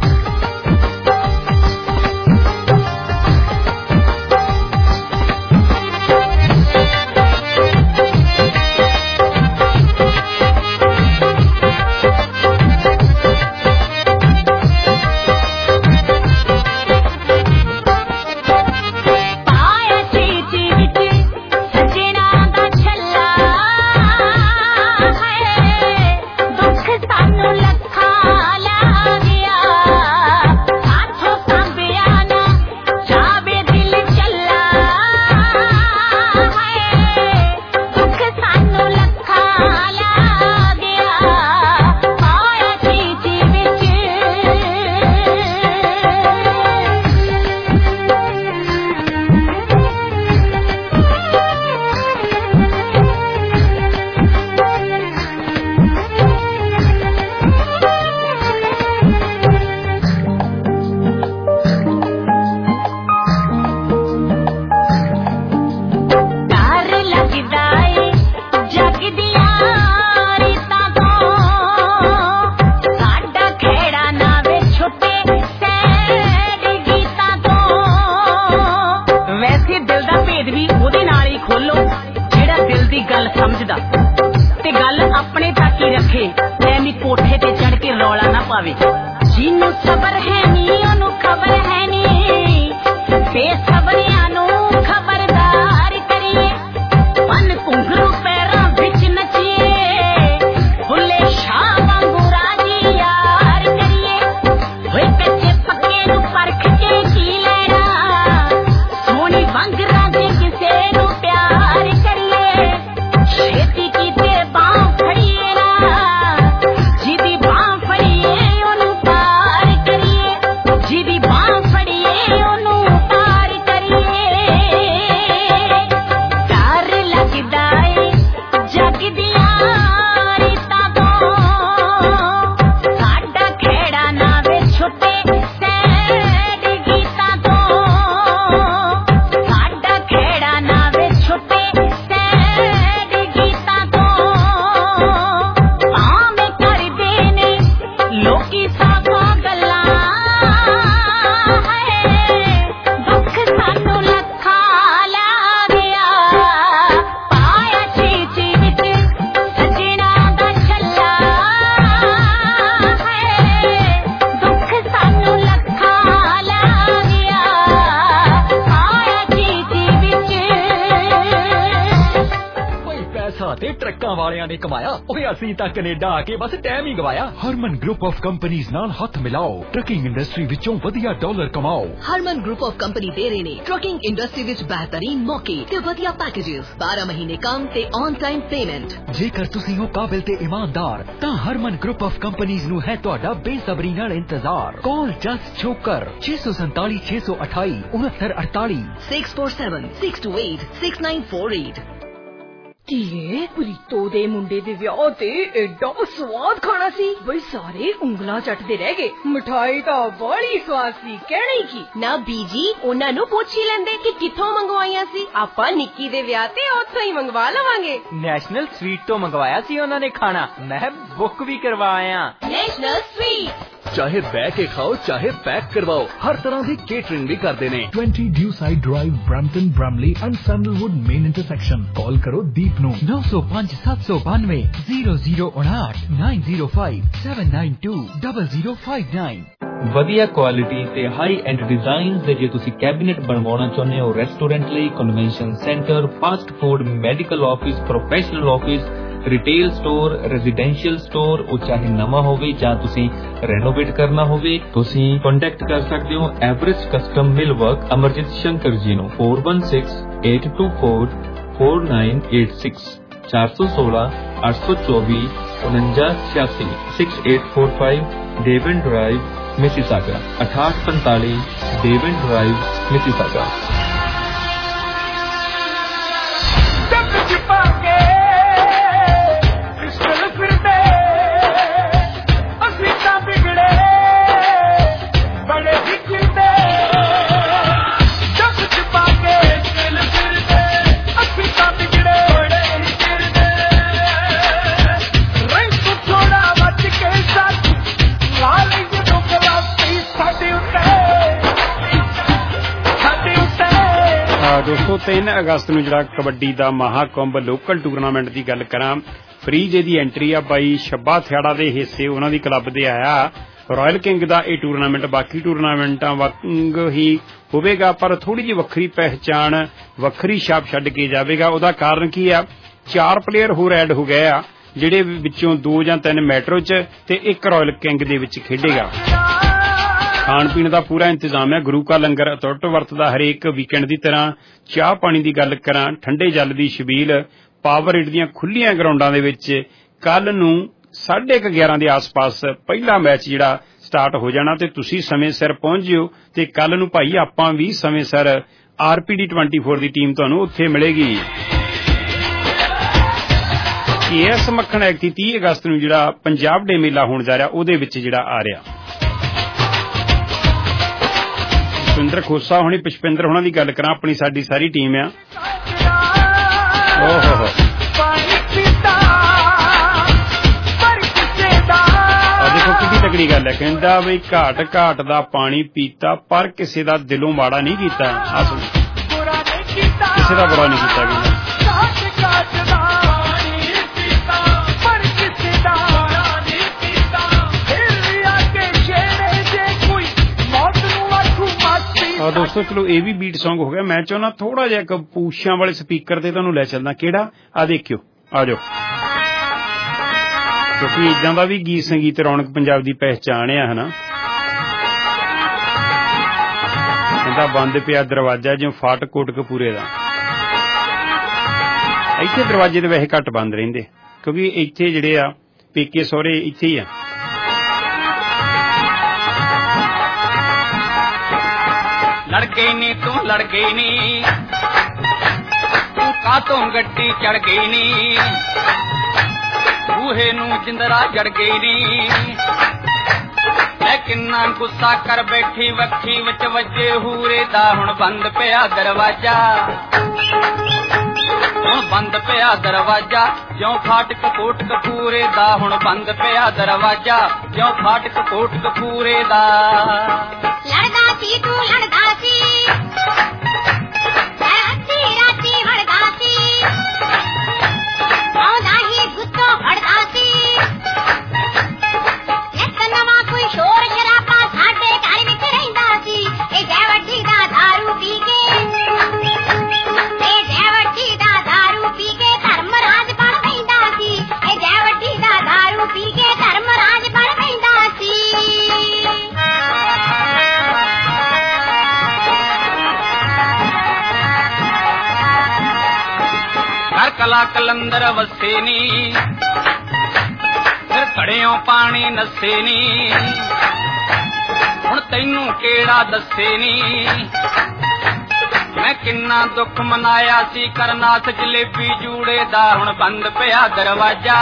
कनेडा आके बस टाइम ही गवाया। हरमन ग्रुप ऑफ कंपनीज नाल हाथ मिलाओ, ट्रकिंग इंडस्ट्री विचों वधिया डॉलर कमाओ। हरमन ग्रुप ऑफ कंपनी दे रहे ने ट्रकिंग इंडस्ट्री विच बेहतरीन मौके ते वधिया पैकेजेस, 12 महीने काम ते ऑन टाइम पेमेंट। जेकर तुसी हो काबिल ते ईमानदार तां हरमन ग्रुप ऑफ कंपनीज नू है तुहाडा बेसब्री नाल इंतजार। कॉल जस्ट छोकर 647 628 6948 647 628 6948। ਧੀਏ ਪ੍ਰੀਤੋ ਦੇ ਮੁੰਡੇ ਦੇ ਵਿਆਹ ਤੇ ਐਡਾ ਸਵਾਦ ਖਾਣਾ ਸੀ ਬਈ ਸਾਰੇ ਉਂਗਲਾਂ ਚੱਟਦੇ ਰਹਿ ਗਏ। ਮਠਾਈ ਤਾਂ ਬੜੀ ਸਵਾਦ ਸੀ, ਕਹਿਣੀ ਕੀ ਨਾ ਬੀਜੀ, ਉਹਨਾਂ ਨੂੰ ਪੁੱਛ ਹੀ ਲੈਂਦੇ ਕਿ ਕਿੱਥੋਂ ਮੰਗਵਾਈਆਂ ਸੀ। ਆਪਾਂ ਨਿੱਕੀ ਦੇ ਵਿਆਹ ਤੇ ਉੱਥੋਂ ਹੀ ਮੰਗਵਾ ਲਵਾਂਗੇ। ਨੈਸ਼ਨਲ ਸਵੀਟ ਤੋਂ ਮੰਗਵਾਇਆ ਸੀ ਉਹਨਾਂ ਨੇ ਖਾਣਾ, ਮੈਂ ਬੁੱਕ ਵੀ ਕਰਵਾਇਆ। ਨੈਸ਼ਨਲ ਸਵੀਟ चाहे बह के खाओ चाहे पैक करवाओ, हर तरह की केटरिंग भी करते ने। 20 Dewside drive, Brampton, Bramalea and Sandalwood main intersection. Call करो दीप नो 905 792 0059 905 792 0059। ਵਧੀਆ ਕੁਆਲਿਟੀ ਤੇ ਹਾਈ ਐਂਡ ਡਿਜ਼ਾਈਨਸ ਦੇ ਜੇ ਤੁਸੀਂ ਕੈਬਿਨੇਟ ਬਣਵਾਉਣਾ ਚਾਹੁੰਦੇ ਹੋ ਰੈਸਟੋਰੈਂਟ ਲਈ, convention centre, fast food, medical office, professional office, retail store, residential store, ਉਹ ਚਾਹੇ ਨਵਾਂ ਹੋਵੇ ਜਾਂ ਤੁਸੀਂ ਰੈਨੋਵੇਟ ਕਰਨਾ ਹੋਵੇ, ਤੁਸੀਂ ਕੰਟੈਕਟ ਕਰ ਸਕਦੇ ਹੋ Everest custom millwork Amarjeet Shankar ji ਨੂੰ 4168244986 416 824 4986 6845 Devon drive Mississauga 6845 Devon drive Mississauga. फिरते दोस्तों 3 अगस्त ਨੂੰ ਜਿਹੜਾ ਕਬੱਡੀ ਦਾ ਮਹਾਕੁੰਭ ਲੋਕਲ ਟੂਰਨਾਮੈਂਟ ਦੀ ਗੱਲ ਕਰਾਂ, ਫ੍ਰੀ ਜਿਹਦੀ ਐਂਟਰੀ ਆ ਬਾਈ ਛੱਬਾ ਥਿਆੜਾ ਦੇ ਹਿੱਸੇ ਉਹਨਾਂ ਦੀ ਕਲੱਬ ਦੇ ਆਇਆ। ਰਾਇਲ ਕਿੰਗ ਦਾ ਇਹ ਟੂਰਨਾਮੈਂਟ ਬਾਕੀ ਟੂਰਨਾਮੈਂਟਾਂ ਵਾਂਗ ਹੀ ਹੋਵੇਗਾ, ਪਰ ਥੋੜੀ ਜਿਹੀ ਵੱਖਰੀ ਪਹਿਚਾਣ, ਵੱਖਰੀ ਛਾਪ ਛੱਡ ਕੇ ਜਾਵੇਗਾ। ਉਹਦਾ ਕਾਰਨ ਕੀ ਆ, 4 ਪਲੇਅਰ ਹੋਰ ਐਡ ਹੋ ਗਏ ਆ, ਜਿਹੜੇ ਵਿੱਚੋਂ 2 ਜਾਂ 3 ਮੈਟਰੋ 'ਚ ਤੇ 1 ਰਾਇਲ ਕਿੰਗ ਦੇ ਵਿੱਚ ਖੇਡੇਗਾ। ਖਾਣ ਪੀਣ ਦਾ ਪੂਰਾ ਇੰਤਜ਼ਾਮ ਹੈ। ਗੁਰੂ ਕਾ ਲੰਗਰ ਅਤੁੱਟ ਵਰਤਦਾ ਹਰੇਕ ਵੀਕਐਂਡ ਦੀ ਤਰ੍ਹਾਂ। ਚਾਹ ਪਾਣੀ ਦੀ ਗੱਲ ਕਰਾਂ, ਠੰਡੇ ਜਲ ਦੀ ਛਬੀਲ ਪਾਵਰ ਹਿੱਟ ਦੀਆਂ ਖੁੱਲੀਆਂ ਗਰਾਊਂਡਾਂ ਦੇ ਵਿੱਚ ਕੱਲ ਨੂੰ 11:30 ਦੇ ਆਸ-ਪਾਸ ਪਹਿਲਾ ਮੈਚ ਜਿਹੜਾ ਸਟਾਰਟ ਹੋ ਜਾਣਾ ਤੇ ਤੁਸੀਂ ਸਮੇਂ ਸਿਰ ਪਹੁੰਚ ਜਿਓ। ਤੇ ਕੱਲ ਨੂੰ ਭਾਈ ਆਪਾਂ ਵੀ ਸਮੇਂ ਸਿਰ RPD 24 ਦੀ ਟੀਮ ਤੁਹਾਨੂੰ ਉੱਥੇ ਮਿਲੇਗੀ। KS ਮੱਖਣ ਐਕਟੀ 30 ਅਗਸਤ ਨੂੰ ਜਿਹੜਾ ਪੰਜਾਬ ਡੇ ਮੇਲਾ ਹੋਣ ਜਾ ਰਿਹਾ, ਉਹਦੇ ਵਿੱਚ ਜਿਹੜਾ ਆ ਰਿਹਾ। ਪੁਸ਼ਪਿੰਦਰ ਖੋਸਾ ਹੋਣੀ, ਪੁਸ਼ਪਿੰਦਰ ਹੋਣਾ ਦੀ ਗੱਲ ਕਰਾਂ, ਆਪਣੀ ਸਾਡੀ ਸਾਰੀ ਟੀਮ ਆ। ਓਹੋ ਦੇਖੋ ਕਿੰਨੀ ਤਕੜੀ ਗੱਲ ਹੈ। ਕਹਿੰਦਾ ਬਈ ਘਾਟ ਦਾ ਪਾਣੀ ਪੀਤਾ, ਪਰ ਕਿਸੇ ਦਾ ਦਿਲੋਂ ਮਾੜਾ ਨਹੀਂ ਕੀਤਾ। ਕਿਸੇ ਦਾ ਬੁਰਾ ਨਹੀਂ ਕੀਤਾ ਗਿਆ। ਦੋਸਤੋ ਚਲੋ ਇਹ ਵੀ ਬੀਟ ਸੌਂਗ ਹੋ ਗਿਆ। ਮੈਂ ਚਾਹੁੰਦਾ ਥੋੜਾ ਜਿਹਾ ਇੱਕ ਪੂਛਾਂ ਵਾਲੇ ਸਪੀਕਰ ਤੇ ਤੁਹਾਨੂੰ ਲੈ ਚੱਲਦਾ। ਕਿਹੜਾ ਆ ਦੇਖਿਓ, ਆ ਜਾਓ, ਕਿਉਂਕਿ ਏਦਾਂ ਦਾ ਵੀ ਗੀਤ ਸੰਗੀਤ ਰੌਣਕ ਪੰਜਾਬ ਦੀ ਪਹਿਚਾਣ ਆ ਹਨਾ। ਕਹਿੰਦਾ ਬੰਦ ਪਿਆ ਦਰਵਾਜ਼ਾ ਜਿਉਂ ਫਾਟਕ ਕੋਟਕਪੂਰੇ ਦਾ। ਇੱਥੇ ਦਰਵਾਜ਼ੇ ਤੇ ਵੈਸੇ ਘੱਟ ਬੰਦ ਰਹਿੰਦੇ, ਕਿਉਂਕਿ ਇੱਥੇ ਜਿਹੜੇ ਆ ਪੇਕੇ ਸਹੁਰੇ ਇੱਥੇ ਹੀ ਆ। लड़ गई नी तू लड़ गई नी, तू कातों गड्डी चढ़ गई नी, बूहे नू जिंदरा जड़ गई नी, लेकिन ना गुस्सा कर बैठी वक्खी विच वजे हूरे दा हुण बंद पिया दरवाजा, हुण बंद पिया दरवाजा, ज्यों फाटक कोटकपूरे दा हुण बंद पिया दरवाजा, ज्यों फाटक कोटकपूरे दा। लड़दा सी तू लड़दा सी, राती राती वड़दा सी, आउंदा ही गुस्सो फड़दा सी, एक नवा कोई शोर शराबा साडे घर विच रहिंदा सी। ए जैवटी दा दारू पी के, ए जैवटी दा दारू पी के धर्मराज बन पैंदा सी, ए जैवटी दा दारू पी के धर्मराज बन पैंदा सी। कला कलंदर वसे नी, फिर घड़ियों पानी नसे नी, हुण तैनू केड़ा दसे नी, मैं किन्ना दुख मनाया सी करनाथ जलेबी जूड़े दा हुण बंद पिया दरवाजा,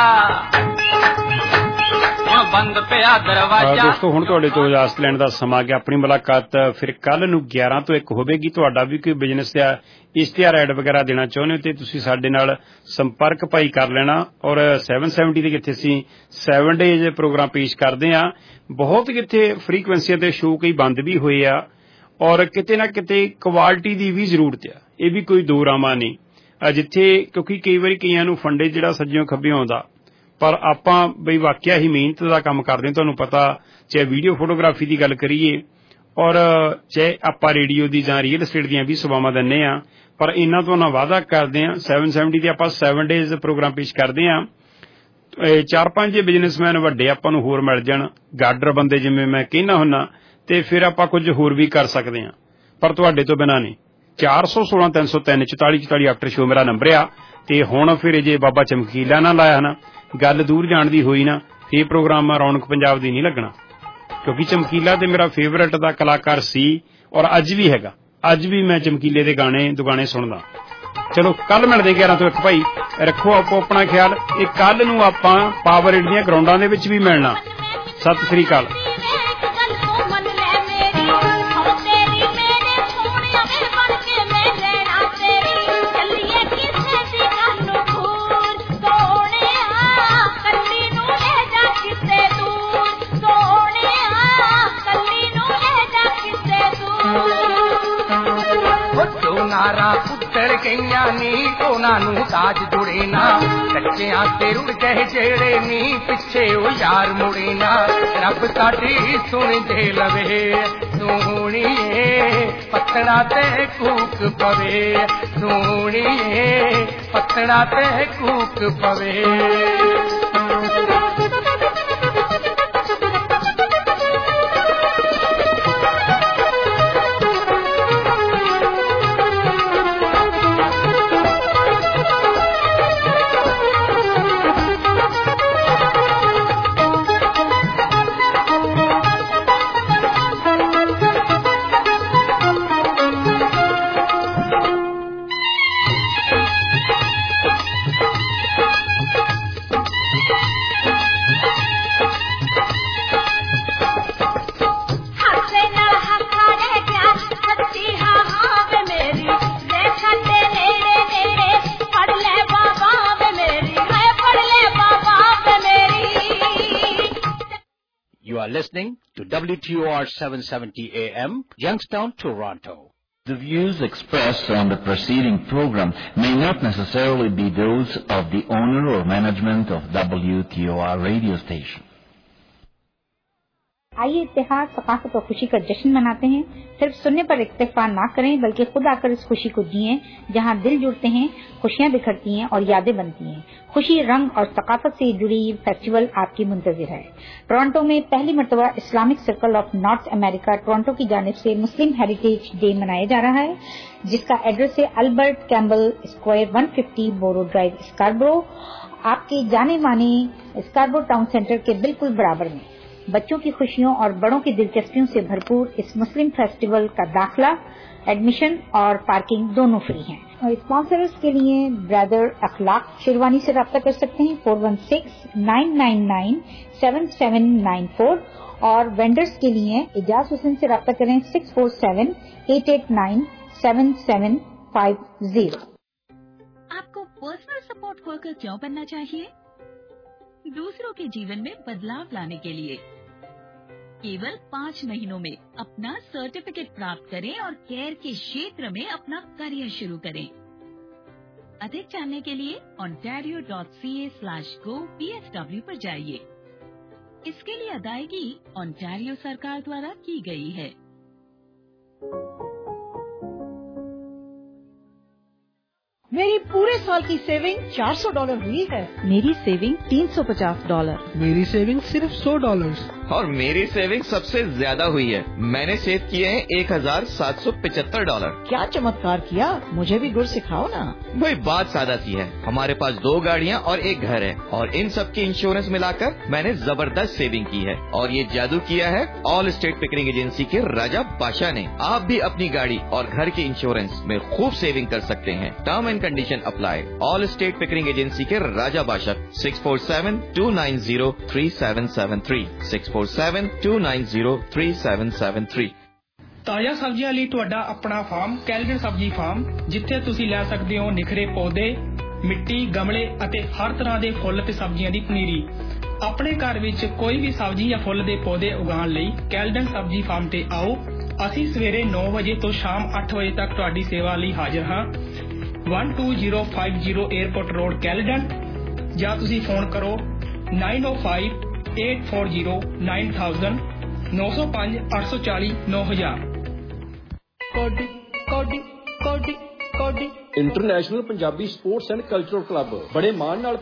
हुण बंद पिया दरवाजा। दोस्तों हुण तुहाडे तो इजाजत लैण दा समां आ गया। अपनी मुलाकात फिर कल नूं 11 ਤੋਂ 1 होवेगी। तुहाडा भी कोई बिजनेस या इश्तिहार ऐड वगैरह देना चाਹੁੰਦੇ ਹੋ ਤੇ ਤੁਸੀਂ ਸਾਡੇ ਨਾਲ ਸੰਪਰਕ ਭਾਈ ਕਰ ਲੈਣਾ। ਔਰ 770 ਦੇ ਕਿੱਥੇ ਅਸੀਂ 7 ਡੇਜ਼ ਪ੍ਰੋਗਰਾਮ ਪੇਸ਼ ਕਰਦੇ ਆ। ਬਹੁਤ ਕਿੱਥੇ ਫ੍ਰੀਕੁਐਂਸੀਆਂ ਤੇ ਸ਼ੋਅ ਕਈ ਬੰਦ ਵੀ ਹੋਏ ਆ, ਔਰ ਕਿਤੇ ਨਾ ਕਿਤੇ ਕੁਆਲਿਟੀ ਦੀ ਵੀ ਜ਼ਰੂਰਤ ਆ। ਇਹ ਵੀ ਕੋਈ ਦੋ ਰਾਮਾ ਨਹੀਂ ਜਿੱਥੇ, ਕਿਉਂਕਿ ਕਈ ਵਾਰੀ ਕਈਆਂ ਨੂੰ ਫੰਡੇ ਜਿਹੜਾ ਸੱਜਿਓਂ ਖੱਬਿਓਂ ਆਉਂਦਾ, ਪਰ ਆਪਾਂ ਬਈ ਵਾਕਿਆ ਹੀ ਮਿਹਨਤ ਦਾ ਕੰਮ ਕਰਦੇ। ਤੁਹਾਨੂੰ ਪਤਾ, ਚਾਹੇ ਵੀਡੀਓ ਫੋਟੋਗ੍ਰਾਫੀ ਦੀ ਗੱਲ ਕਰੀਏ ਔਰ ਚਾਹੇ ਆਪਾਂ ਰੇਡੀਓ ਦੀ ਜਾਂ ਰੀਅਲ estate ਦੀਆਂ ਵੀ ਸੇਵਾਵਾਂ ਦਿੰਦੇ ਆ, ਪਰ ਇਹਨਾਂ ਤੋਂ ਨਾ ਵਾਅਦਾ ਕਰਦੇ ਆ 770 ਤੇ ਆਪਾਂ 7 ਡੇਜ਼ ਪ੍ਰੋਗਰਾਮ ਪੇਸ਼ ਕਰਦੇ ਆ। 4-5 ਬਿਜ਼ਨਸਮੈਨ ਵੱਡੇ ਆਪਾਂ ਨੂੰ ਹੋਰ ਮਿਲ ਜਾਣ, ਗਾਡਰ ਬੰਦੇ ਜਿਵੇਂ ਮੈਂ ਕਹਿੰਦਾ ਹੁੰਨਾ, ਤੇ ਫਿਰ ਆਪਾਂ ਕੁਝ ਹੋਰ ਵੀ ਕਰ ਸਕਦੇ ਆ, ਪਰ ਤੁਹਾਡੇ ਤੋਂ ਬਿਨਾਂ ਨਹੀਂ। 416 303 44 44 ਆਫਟਰ ਸ਼ੋ ਮੇਰਾ ਨੰਬਰ ਆ। ਤੇ ਹੁਣ ਫਿਰ ਜੇ ਬਾਬਾ ਚਮਕੀਲਾ ਨਾ ਲਾਇਆ ਨਾ, ਗੱਲ ਦੂਰ ਜਾਣ ਦੀ ਹੋਈ ਨਾ, ਇਹ ਪ੍ਰੋਗਰਾਮ ਰੌਣਕ ਪੰਜਾਬ ਦੀ ਨਹੀਂ ਲੱਗਣਾ, ਕਿਉਂਕਿ ਚਮਕੀਲਾ ਤੇ ਮੇਰਾ ਫੇਵਰਟ ਦਾ ਕਲਾਕਾਰ ਸੀ ਔਰ ਅੱਜ ਵੀ ਹੈਗਾ। ਅੱਜ ਵੀ ਮੈਂ ਚਮਕੀਲੇ ਦੇ ਗਾਣੇ ਦੁਗਾਣੇ ਸੁਣਦਾ। ਚਲੋ ਕੱਲ ਮਿਲਦੇ 11 ਤੋਂ 1 ਭਾਈ। ਰੱਖੋ ਆਪੋ ਆਪਣਾ ਖਿਆਲ। ਇਹ ਕੱਲ ਨੂੰ ਆਪਾਂ ਪਾਵਰ ਹਿੱਟ ਦੀਆਂ ਗਰਾਊਂਡਾਂ ਦੇ ਵਿੱਚ ਵੀ ਮਿਲਣਾ। ਸਤਿ ਸ੍ਰੀ ਅਕਾਲ। नारा रल गईयां नी उन्हां नूं ताज जुड़े ना कच्चियां ते रुड़ गए जेड़े नी पिछे ओ यार मुड़े ना रब साडी सुन दे लवे सोहणीए पत्तड़ा ते कूक पवे सोहणीए पत्तड़ा ते कूक पवे Listening to WTOR 770 AM, Youngstown, Toronto. The views expressed on the preceding program may not necessarily be those of the owner or management of WTOR radio station. आइए इत्तेहाद, सकाफत और खुशी का जश्न मनाते हैं। सिर्फ सुनने पर इक्तफा ना करें बल्कि खुद आकर इस खुशी को जिएं, जहां दिल जुड़ते हैं, खुशियां बिखरती हैं और यादें बनती हैं। खुशी, रंग और सकाफत से जुड़ी फेस्टिवल आपकी मुंतजिर है। टोरंटो में पहली मर्तबा Islamic circle of North America Toronto की जानिब से मुस्लिम हेरिटेज डे मनाया जा रहा है, जिसका एड्रेस है Albert Campbell square 150 borough drive, Scarborough, आपके जाने माने स्कार्बरो टाउन सेंटर के बिल्कुल बराबर में। बच्चों की खुशियों और बड़ों की दिलचस्पियों से भरपूर इस मुस्लिम फेस्टिवल का दाखला, एडमिशन और पार्किंग दोनों फ्री हैं। और स्पॉन्सर्स के लिए ब्रदर अखलाक शिरवानी से रब्ता कर सकते हैं 416-999-7794 और वेंडर्स के लिए इजाज हुसैन से रब्ता करें 647-889-7750। आपको पर्सनल सपोर्ट वर्कर क्यों बनना चाहिए? दूसरों के जीवन में बदलाव लाने के लिए। केवल 5 महीनों में अपना सर्टिफिकेट प्राप्त करें और केयर के क्षेत्र में अपना करियर शुरू करें। अधिक जानने के लिए ontario.ca/go/PSW पर जाइए। इसके लिए अदायगी ओंटारियो सरकार द्वारा की गई है। मेरी पूरे साल की सेविंग $400 हुई है। मेरी सेविंग $350। मेरी सेविंग सिर्फ $100। और मेरी सेविंग सबसे ज्यादा हुई है। मैंने सेव किए हैं $1775। क्या चमत्कार किया, मुझे भी गुर सिखाओ ना। वही बात सादा सी है। हमारे पास 2 गाड़ियाँ और 1 घर है और इन सब की इंश्योरेंस मिलाकर मैंने जबरदस्त सेविंग की है। और ये जादू किया है ऑल स्टेट पिकरिंग एजेंसी के राजा बादशाह ने। आप भी अपनी गाड़ी और घर के इंश्योरेंस में खूब सेविंग कर सकते हैं। Term and condition apply. Allstate Pickering agency के राजा बादशाह 647-290-3773 647-290-3773। ਤਾਜ਼ਾ ਸਬਜ਼ੀਆਂ ਲਈ ਤੁਹਾਡਾ ਆਪਣਾ ਫਾਰਮ ਕੈਲਡਨ ਸਬਜ਼ੀ ਫਾਰਮ, ਜਿੱਥੇ ਤੁਸੀਂ ਲੈ ਸਕਦੇ ਹੋ ਨਿਖਰੇ ਪੌਦੇ, ਮਿੱਟੀ, ਗਮਲੇ ਅਤੇ ਹਰ ਤਰ੍ਹਾਂ ਦੇ ਫੁੱਲ ਤੇ ਸਬਜ਼ੀਆਂ ਦੀ ਪਨੀਰੀ। ਆਪਣੇ ਘਰ ਵਿੱਚ ਕੋਈ ਵੀ ਸਬਜ਼ੀ ਜਾਂ ਫੁੱਲ ਦੇ ਪੌਦੇ ਉਗਾਉਣ ਲਈ ਕੈਲਡਨ ਸਬਜ਼ੀ ਫਾਰਮ ਤੇ ਆਓ। ਅਸੀਂ ਸਵੇਰੇ 9 ਵਜੇ ਤੋਂ ਸ਼ਾਮ 8 ਵਜੇ ਤੱਕ ਤੁਹਾਡੀ ਸੇਵਾ ਲਈ ਹਾਜ਼ਰ ਹਾਂ। 12050 에어ਪੋਰਟ ਰੋਡ ਕੈਲਡਨ, ਜਾਂ ਤੁਸੀਂ ਫੋਨ ਕਰੋ 905-840-9000 905-840-9000। ਕੋਡੀ ਕੋਡੀ ਕੋਡੀ ਕੋਡੀ international Punjabi sports and cultural club ਬੜੇ ਮਾਣ ਨਾਲ